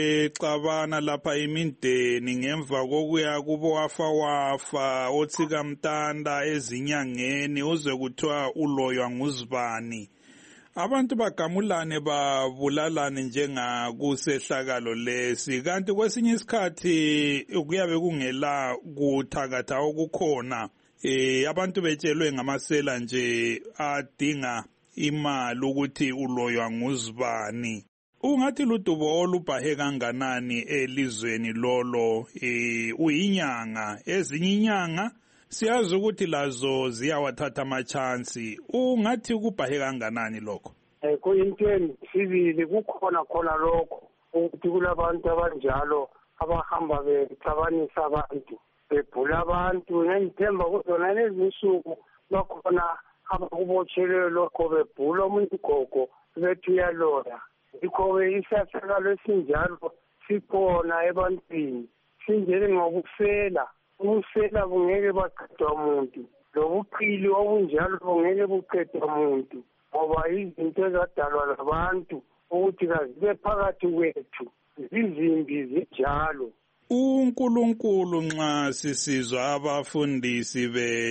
bexabana lapha imindeni ngemva kokuya kubo wafa wafa othika mtanda ezinyangeni uze kuthiwa uloywa nguzibani. Abantu bagamulane babulalane njengakusehlakalo lesi kanti kwesinye isikhathi kuyabe kungela kuthakatha okukhona eh abantu betshelwe ngamasela nje adinga imali ukuthi uloywa nguzibani. Ungathi ludubo olubhahe kanganani elizweni lolo eh uyinyanga ezinye inyanga siyazi ukuthi lazo ziyawathatha amachansi. Ungathi kubhahe kanganani lokho? Eh kuyinto emsibili kukhona khona lokho ukuthi kulabantu abanjalo abahamba bexabanisa abantu bebhula abantu. Ngithemba kuzona lezi nsuku bakhona abakubotshelwe lokho bebhula umuntu gogo bethi uyaloya. Yikho-ke isahlakalo esinjalo sikhona ebantwini sinjele ngokufela. Ubusela bungeke baqedwa umuntu lobuqili obunjalo bungeke buqedwa umuntu ngoba izinto ezadalwa labantu ukuthi kazibe phakathi kwethu zizimbi zinjalo. uNkulunkulu nxa sisizwa abafundisi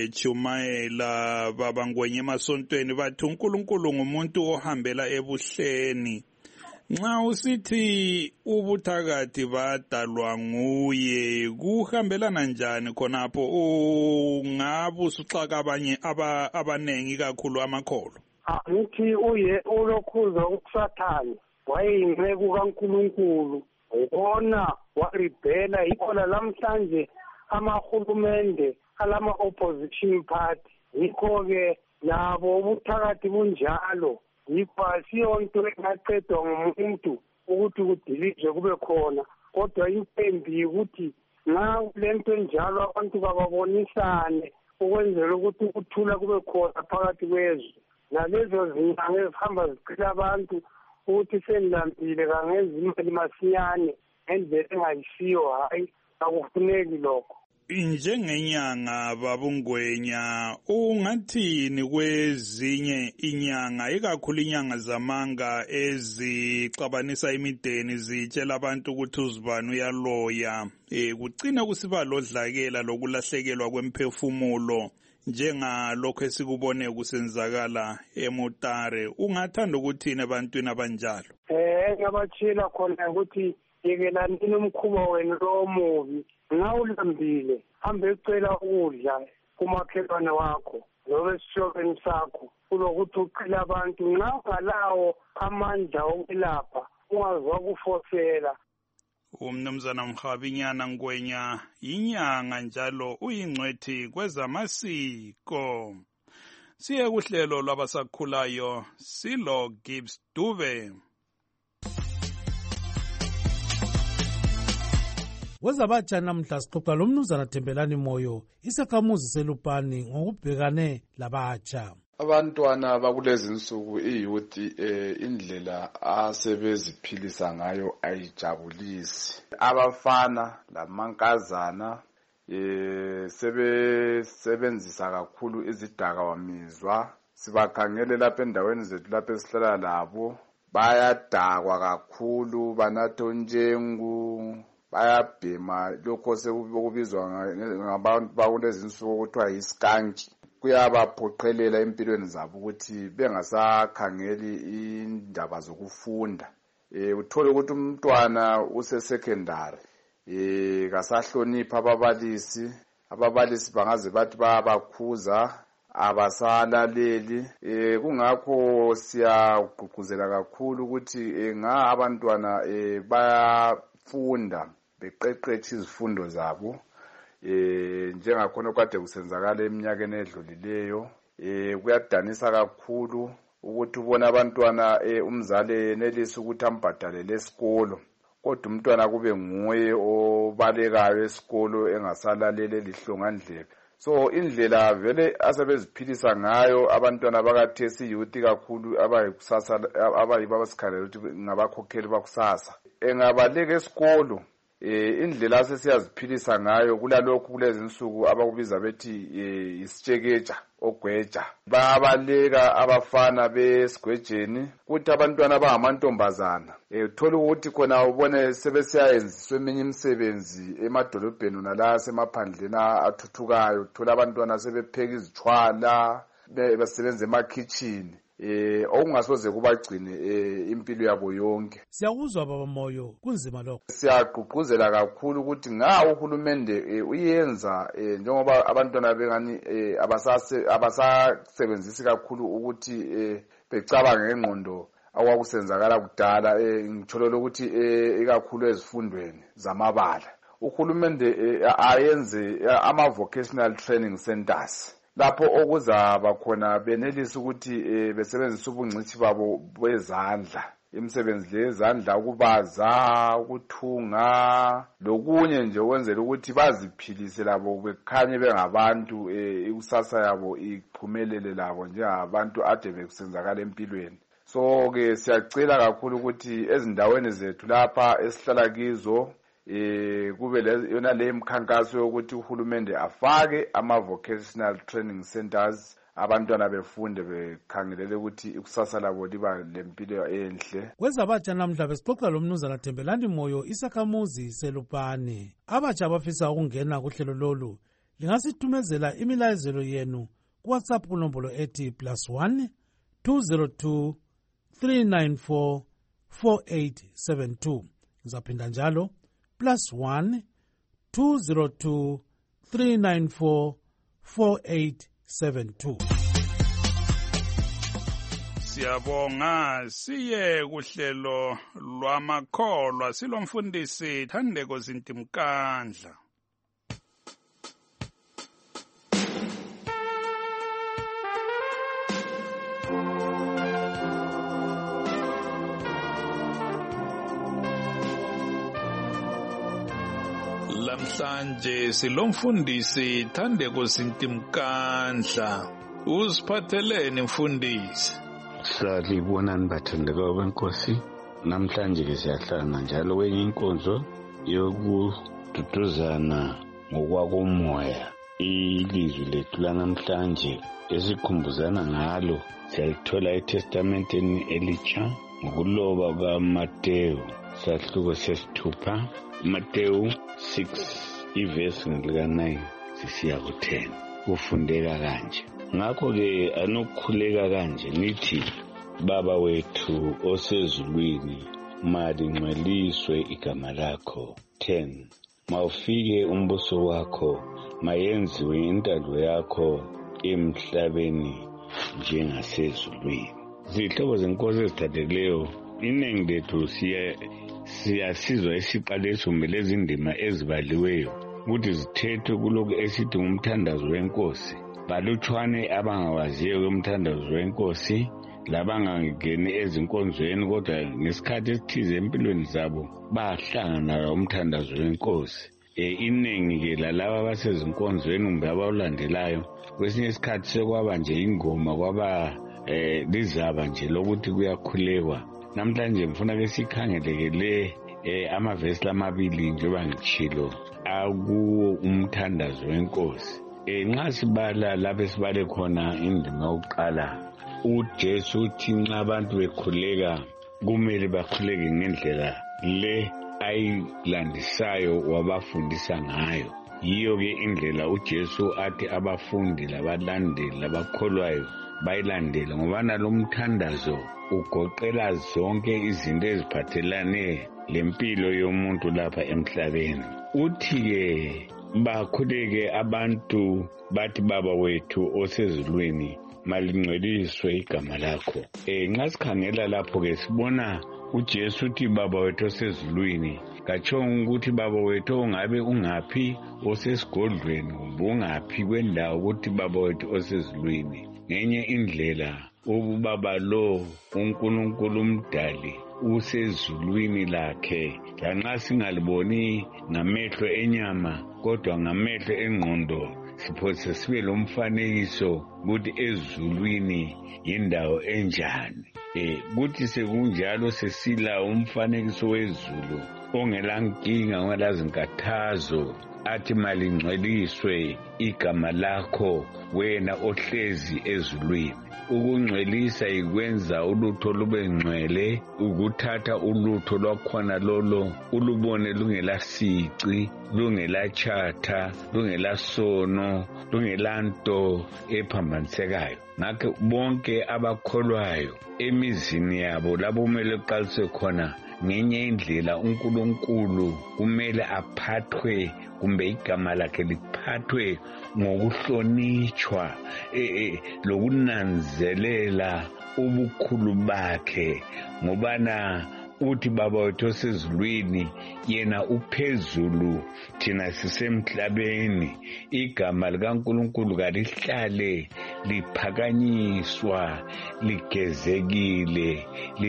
bechumayela babangwenye emasontweni bathi uNkulunkulu ngumuntu ohambela ebuhleni Nxa usithi ubuthakathi badalwa nguye kuhambelana njani khonapho ungabe usuxaka abanye abanengi kakhulu amakholo? Angithi uye ulokhuza ukusathana wayeyinceku kaNkulunkulu wona waribhela ikhona lamhlanje amahulumende alama opposition party yikho-ke labo ubuthakathi bunjalo yikho asiyonto engaqedwa ngumuntu ukuthi kudilizwe kube khona kodwa impembi ukuthi nxa kulento enjalo abantu kababonisane ukwenzela ukuthi ukuthula kube khona phakathi kwezwe nalezo zinyanga ezihamba zicela abantu ukuthi senilambile kangenza imali masinyane ngendlela engayisiyo hayi akufuneki lokho. Njengenyanga babungwenya ungathini kwezinye inyanga ikakhulu inyanga zamanga ezixabanisa imideni zitshela abantu ukuthi uzibani uyaloya eh kucina kusiba lodlakela lokulahlekelwa kwemphefumulo njengalokho esikubone kusenzakala eMutare ungathanda ukuthini ebantwini abanjalo? Eh ngabatshela khona ukuthi yekelani umkhuba wenu lo mubi nxa ulambile hambe ecela ukudla kumakhelwane wakho loba esishobeni sakho kulokuthi uqile abantu nxa ungalawo amandla okulapha ungazwa kufosela. Umnumzana Mhabinyana Ngwenya inyanga njalo uyingcwethi kwezamasiko. Siye kuhlelo lwabasakhulayo silo Gibbs Dube. Wezabatsha namhla sixoxa lomnumzana Thembelani Moyo isakhamuzi selupani ngokubhekane labatsha. Abantwana bakulezi insuku iyuthi eh, indlela asebeziphilisa ngayo ayijabulisi. Abafana lamankazana eh, sebesebenzisa kakhulu izidakawamizwa. Sibakhangele lapha endaweni zethu lapha esihlala labo bayadakwa kakhulu, banatha unjengu, bayabhema lokho sekubizwa ngabantu bakulezi insuku kuthiwa yiskanki. Kuyabaphoqelela empilweni zabo ukuthi bengasakhangeli indaba zokufunda. Eh uthola ukuthi umntwana use secondary eh kasahlonipha ababalisi, ababalisi bangaze bathi bayabakhuza abasalaleli. Eh kungakho siyagqugquzela kakhulu ukuthi nga abantwana eh bayafunda beqeqetshe izifundo zabo. Eh njengakhona kade kusenzakala eminyakeni edlulileyo eh kuyadanisa kakhulu ukuthi ubona abantwana eh umzali enelisa ukuthi ambhadalele esikolo kodwa umntwana kube nguye obalekayo esikolo engasalalele lihlongandlebe. So indlela vele asebeziphilisa ngayo abantwana bakathesi youth kakhulu abayikusasa abayiba basikhalela ukuthi ngabakhokheli bakusasa engabaleka esikolo. Eh indlela sesiyaziphilisa ngayo kulalokhu kulezi insuku abakubiza bethi isitshekeja ogweja babaleka abafana besigwejeni kuthi abantwana abangamantombazana eh uthola ukuthi khona ubone sebesiyayenziswa eminye imisebenzi emadolobheni nala semaphandleni athuthukayo. Uthola abantwana sebepheka izithwala besebenza emakitchen eh okungasoze kubagcine eh impilo yabo yonke. Siyakuzwa baba Moyo kunzima lokho. Siyagqugquzela kakhulu ukuthi nga uhulumende uyenza njengoba abantwana bengani abasase abasasebenzisi kakhulu ukuthi becabange ngengqondo akwakusenzakala kudala. Ngithola ukuthi ikakhulu ezifundweni zamabala uhulumende ayenze ama vocational training centers lapho okuzaba khona benelisa ukuthi besebenzisa ubungcithi babo bezandla, imisebenzi lezandla, ukubaza, ukuthunga lokunye nje ukwenzela ukuthi baziphilise labo bekhanye bengabantu ikusasa yabo iphumelele labo njengabantu ade bekusenzakala empilweni. So ke siyacela kakhulu ukuthi ezindaweni zethu lapha esihlala kizo eh kube yona le mkhankaso yokuthi uhulumende afake ama vocational training centers abantwana befunde bekhangelele ukuthi ikusasa labo liba lempilo enhle. Kwezabatsha namhla besixoxa lomnumzana Thembelani Moyo isakhamuzi selupane. Abatsha abafisa ukungena kuhlelo lolu lingasithumezela imilayezelo yenu ku WhatsApp kunombolo ethi plus one two zero two three nine four four eight seven two. Ngizaphinda njalo plus one two zero two three nine four four eight seven two. Siyabonga, siye kuhlelo lwamakholwa silomfundisi Thandeko Zintimkandla. Lamhlanje silomfundisi Thandeko Zintimkandla. Usiphatheleni mfundisi? Salibonani bathandeka benkosi. Namhlanje ke siyahlangana njalo kwenye inkonzo yokududuzana ngokwakomoya. Ilizwi lethu lanamhlanje esikhumbuzana ngalo siyalithola eTestamenteni Elitsha ngokuloba kaMateyu sahluko sesithupha. Mateyu six iverse ngilika nine sisiya ku ten. Kufundeka kanje. Ngakho ke anokukhuleka kanje nithi Baba wethu osezulwini malingcweliswe igama lakho. ten. Mawufike umbuso wakho, mayenziwe intando yakho emhlabeni njengasezulwini. Zihlobo zenkosi ezithathekileyo, iningi lethu siya siyasizwa esiqaleso lezi ndima ezibaliweyo ukuthi zithethwe kuloko esithi ngumthandazo wenkosi. Balutshwane abangawaziyo umthandazo wenkosi labangangeni ezinkonzweni kodwa ngesikhathi esithize empilweni zabo bahlangana umthandazo wenkosi. E iningi ke lalabo abasezinkonzweni kumbe abawulandelayo kwesinye isikhathi sekwaba nje ingoma kwaba eh lizaba nje lokuthi kuyakhulekwa. Namhlanje ngifuna ke sikhangelekele eh amavesi lamabili njengoba ngitshilo akuwo umthandazo wenkosi. Eh nxa sibala lapho sibale khona indima yokuqala uJesu uthi nxa abantu bekhuleka kumele bakhuleke ngendlela le ayilandisayo wabafundisa ngayo. Yiyo ke indlela uJesu athi abafundi labalandeli labakholwayo bayilandele ngoba nalomthandazo ugoqela zonke izinto eziphathelane lempilo yomuntu lapha emhlabeni. Uthi ke bakhuleke abantu bathi Baba wethu osezulwini malingcweliswe igama lakho. Eh nxa sikhangela lapho ke sibona uJesu uthi Baba wethu osezulwini katsho ukuthi Baba wethu ungabe ungaphi osesigodlweni kumbe ungaphi kwendawo ukuthi Baba wethu osezulwini. Ngenye indlela ubaba lo uNkulunkulu umdali usezulwini lakhe lanxa singaliboni ngamehlo enyama kodwa ngamehlo engqondo siphose sibe lomfanekiso ukuthi ezulwini indawo enjani. Eh kuthi sekunjalo sesila umfanekiso wezulu ongelankinga ongelazinkathazo athi malingcweliswe igama lakho wena ohlezi ezulwini. Ukungcwelisa ikwenza ulutho lube ngcwele, ukuthatha ulutho lwakhona lolo ulubone lungela sici, lungela chatha, lungela sono, lungela nto ephambanisekayo. Ngakho bonke abakholwayo emizini yabo labo kumele uqalise khona ngenye indlela uNkulunkulu kumele aphathwe kumbe igama lakhe liphathwe ngokuhlonitshwa eh lokunanzelela ubukhulu bakhe ngobana uthi Baba wethu osezulwini yena uphezulu thina sisemhlabeni. Igama likaNkulunkulu kalihlale liphakanyiswa ligezekile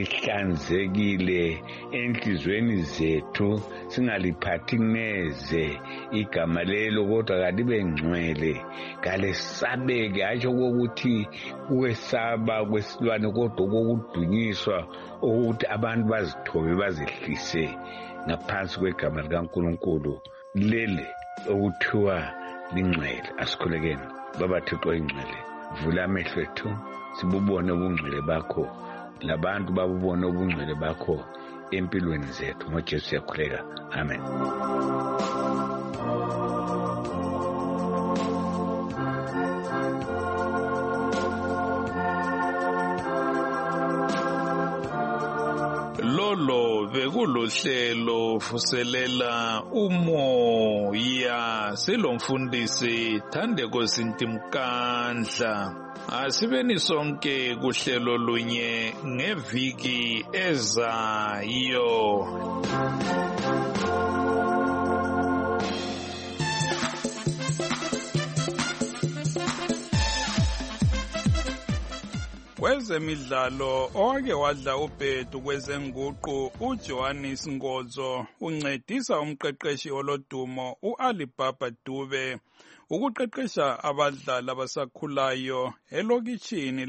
lihlanzekile enhlizweni zethu singaliphathi neze igama lelo kodwa kalibe ngcwele kalesabeke atsho ukuthi kwesaba kwesilwane kodwa kokudunyiswa ukuthi abantu bazithobe bazehlise ngaphansi kwegama likaNkulunkulu lele okuthiwa lingcwele. Asikhulekeni. Baba Thixo ingcwele, vula amehlo ethu sibubone ubungcwele bakho labantu babubone ubungcwele bakho empilweni zethu ngoJesu siyakhuleka. Amen. kulohlelo vuselela umoya silomfundisi Thandeko Sintimkandla. Asibeni sonke kuhlelo lunye ngeviki ezayo. Kwezemidlalo owake wadla ubhedu kwezenguqu uJohannes Ngozo uncedisa umqeqeshi olodumo uAlibaba Dube ukuqeqesha abadlali abasakhulayo elokitshini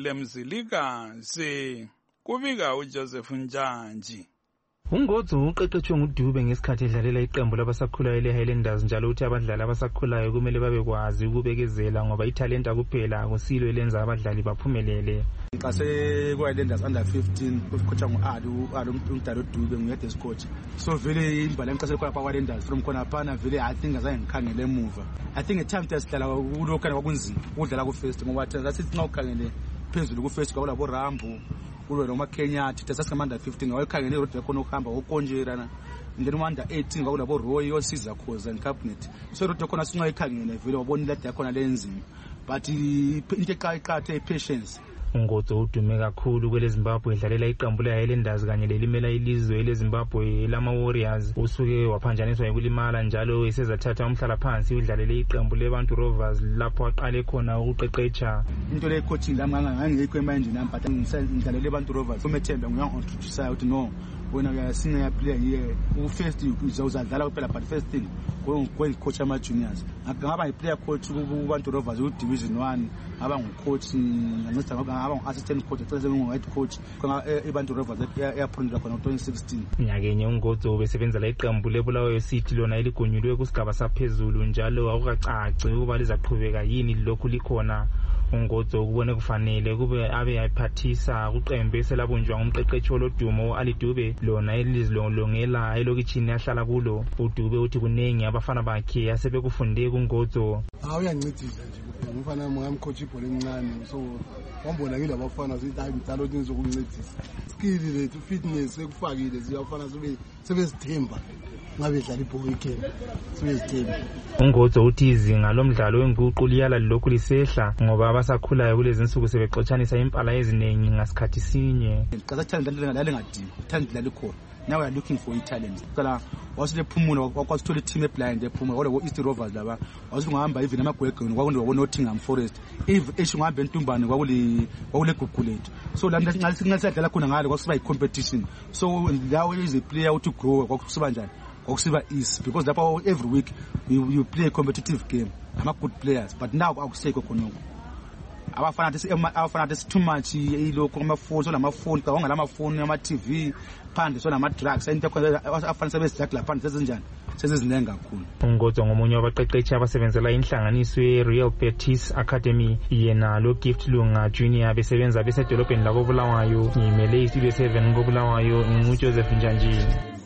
leMzilikazi. Kubika uJoseph Njanji. uNgozo uqeqeshwe nguDube ngesikhathi edlalela iqembu labasakhulayo leHighlanders njalo uthi abadlali abasakhulayo kumele babekwazi ukubekezela ngoba ithalenta kuphela akusilo elenza abadlali baphumelele. Xa sekwa-Highlanders under fifteen ucoach ngu-Ali u-Ali umdala uDube nguhead coach, so vele imbali yami xa sekhona kwa-Highlanders from khona phana vele I think azange ngikhangele emuva. I think etime tesidlala kulokhana kwakunzima ukudlala ku-first ngoba sasithi nxa ukhangele phezulu ku-first kwakulabo Rambo kulwe noma Kenyathi sasingama-under fifteen wayekhangele iroad yakhona ukuhamba wokonjerana, and then uma-under eighteen kwakulabo Roy osiza Khoza and cabinet, so iroad yakhona sinxa ikhangele vele wabona ilada yakhona lenzima, but into eqaqathe i-patience. uNgozo udume kakhulu kwele Zimbabwe edlalela iqembu leHighlanders kanye lelimela ilizwe leZimbabwe lama-Warriors. Usuke waphanjaniswa ukulimala njalo esezathatha umhlala phansi udlalele iqembu leBantu Rovers lapho aqale khona ukuqeqetsha. Into le coaching lami ngangingekho emayindini nami, but ngidlalele iBantu Rovers umethemba ngiyangi-introduce ukuthi no wena uyasina player here u-first uzadlala kuphela, but first thing ngoyicoach ama-juniors. Ngaba yi-player coach kuBantu Rovers u-division one, ngaba ngu-coach nganceda ngaba ngu-assistant coach ecele ngu-head coach iBantu Rovers eyaphundela khona ngo-twenty sixteen. Nyakenye uNgozo besebenza la iqembu leBulawayo City lona eligonyulwe kusigaba saphezulu njalo akukacaci ukuba lizaqhubeka yini lokhu likhona. uNgozo ukubone kufanele kube abe yaphathisa kuqembu eselabunjwa ngumqeqeshi olodumo uAli Dube lona elizilongela elokitshini ahlala kulo. uDube uthi kunengi abafana bakhe asebekufunde kuNgozo. Uyancedisa nje umfana ngamcoach ibhola encane, so wambona ngile abafana sithi hayi ngicala ukuthi ngizokuncedisa. Skill lethu fitness ekufakile ziyafana sibe sebezithemba ngabe dlala ibhola ikhela sebezithemba. uNgozo uthi izinga lomdlalo wenguqu liyala lokhu lisehla ngoba abasakhulayo kulezi insuku sebexotshanisa impala eziningi ngasikhathi sinye. Qala talent lale ngadini talent lale khona, now we are looking for talent. Qala wasile phumula kwakwasithola i-team eblind ephuma kodwa ko-East Rovers laba wasithi ungahamba even amagwegweni kwakunde wabona Nottingham Forest eshi ungahamba entumbane kwakule kwakule gugu lethu, so la ngingasadlala khona ngale kwakusiba i-competition, so lawo is a player to grow kwakusiba njani kwakusiba easy because lapho every week you, you play a competitive game ama good players, but now akusekho khonoko abafana this abafana this too much ilokho amafoni solamafoni kawangala amafoni ama-T V phandle sonama-drugs into afana sebezidlala phandle sezinjani sezizinengi kakhulu. uNgozo ngomunye wabaqeqeshi abasebenzela inhlanganiso ye-Real Betis Academy yena lo Gift Lunga Junior besebenza besedolobheni lakobulawayo. ngimele iStudio seven kobulawayo nguJoseph Njanji.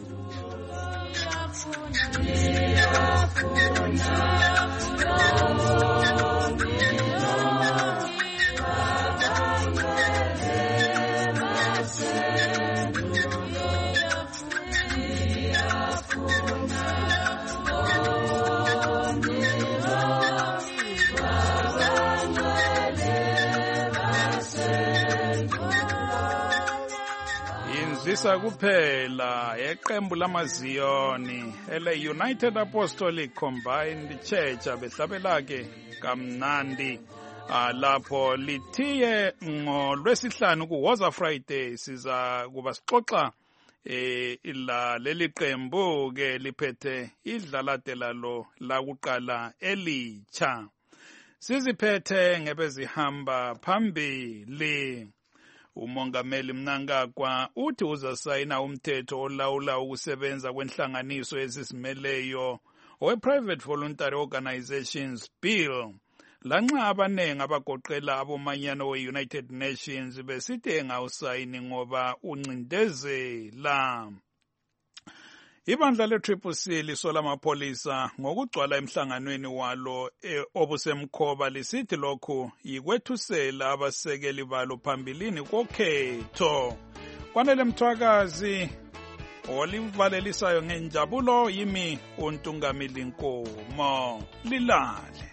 Inzisa kuphela yeqembu lamaziyoni ele United Apostolic Combined Church abehlabelake kamnandi lapho lithiye ngolwesihlanu kuWoza Friday. Siza kuba sixoxa eh ila leli qembu ke liphethe idlalate lalo lakuqala elitsha. Siziphethe ngebezihamba phambili. Umongameli Mnangagwa uthi uzasayina umthetho olawula ukusebenza kwenhlanganiso ezizimeleyo owe-Private Voluntary Organizations Bill. Lanxa abanengi abagoqela abomanyano we-United Nations besithi engawusayini ngoba uncindezela. Ibandla le-Triple C lisola amapholisa ngokugcwala emhlanganweni walo obusemkhoba lisithi lokhu yikwethusela abasekeli balo phambilini kokhetho. Kwanele Mthwakazi olivalelisayo ngenjabulo yimi uNtungamili Nkomo. Lilale.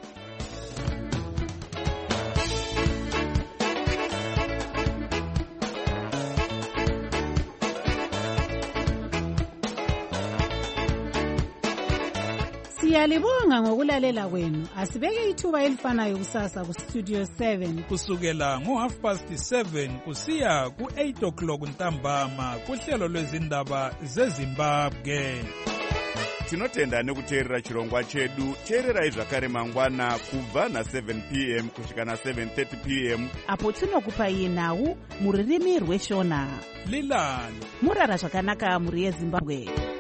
Siyalibonga ngokulalela kwenu. Asibeke ithuba elifanayo kusasa ku Studio seven kusukela ngo half past seven kusiya ku eight o'clock ntambama kuhlelo lwezindaba zeZimbabwe. Tinotenda nekuteerera chirongwa chedu. Teererai zvakare mangwana kubva na seven p m kusvika na seven thirty p m apo tinokupai nhau muririmi rweshona. Lilani murara zvakanaka muri yeZimbabwe.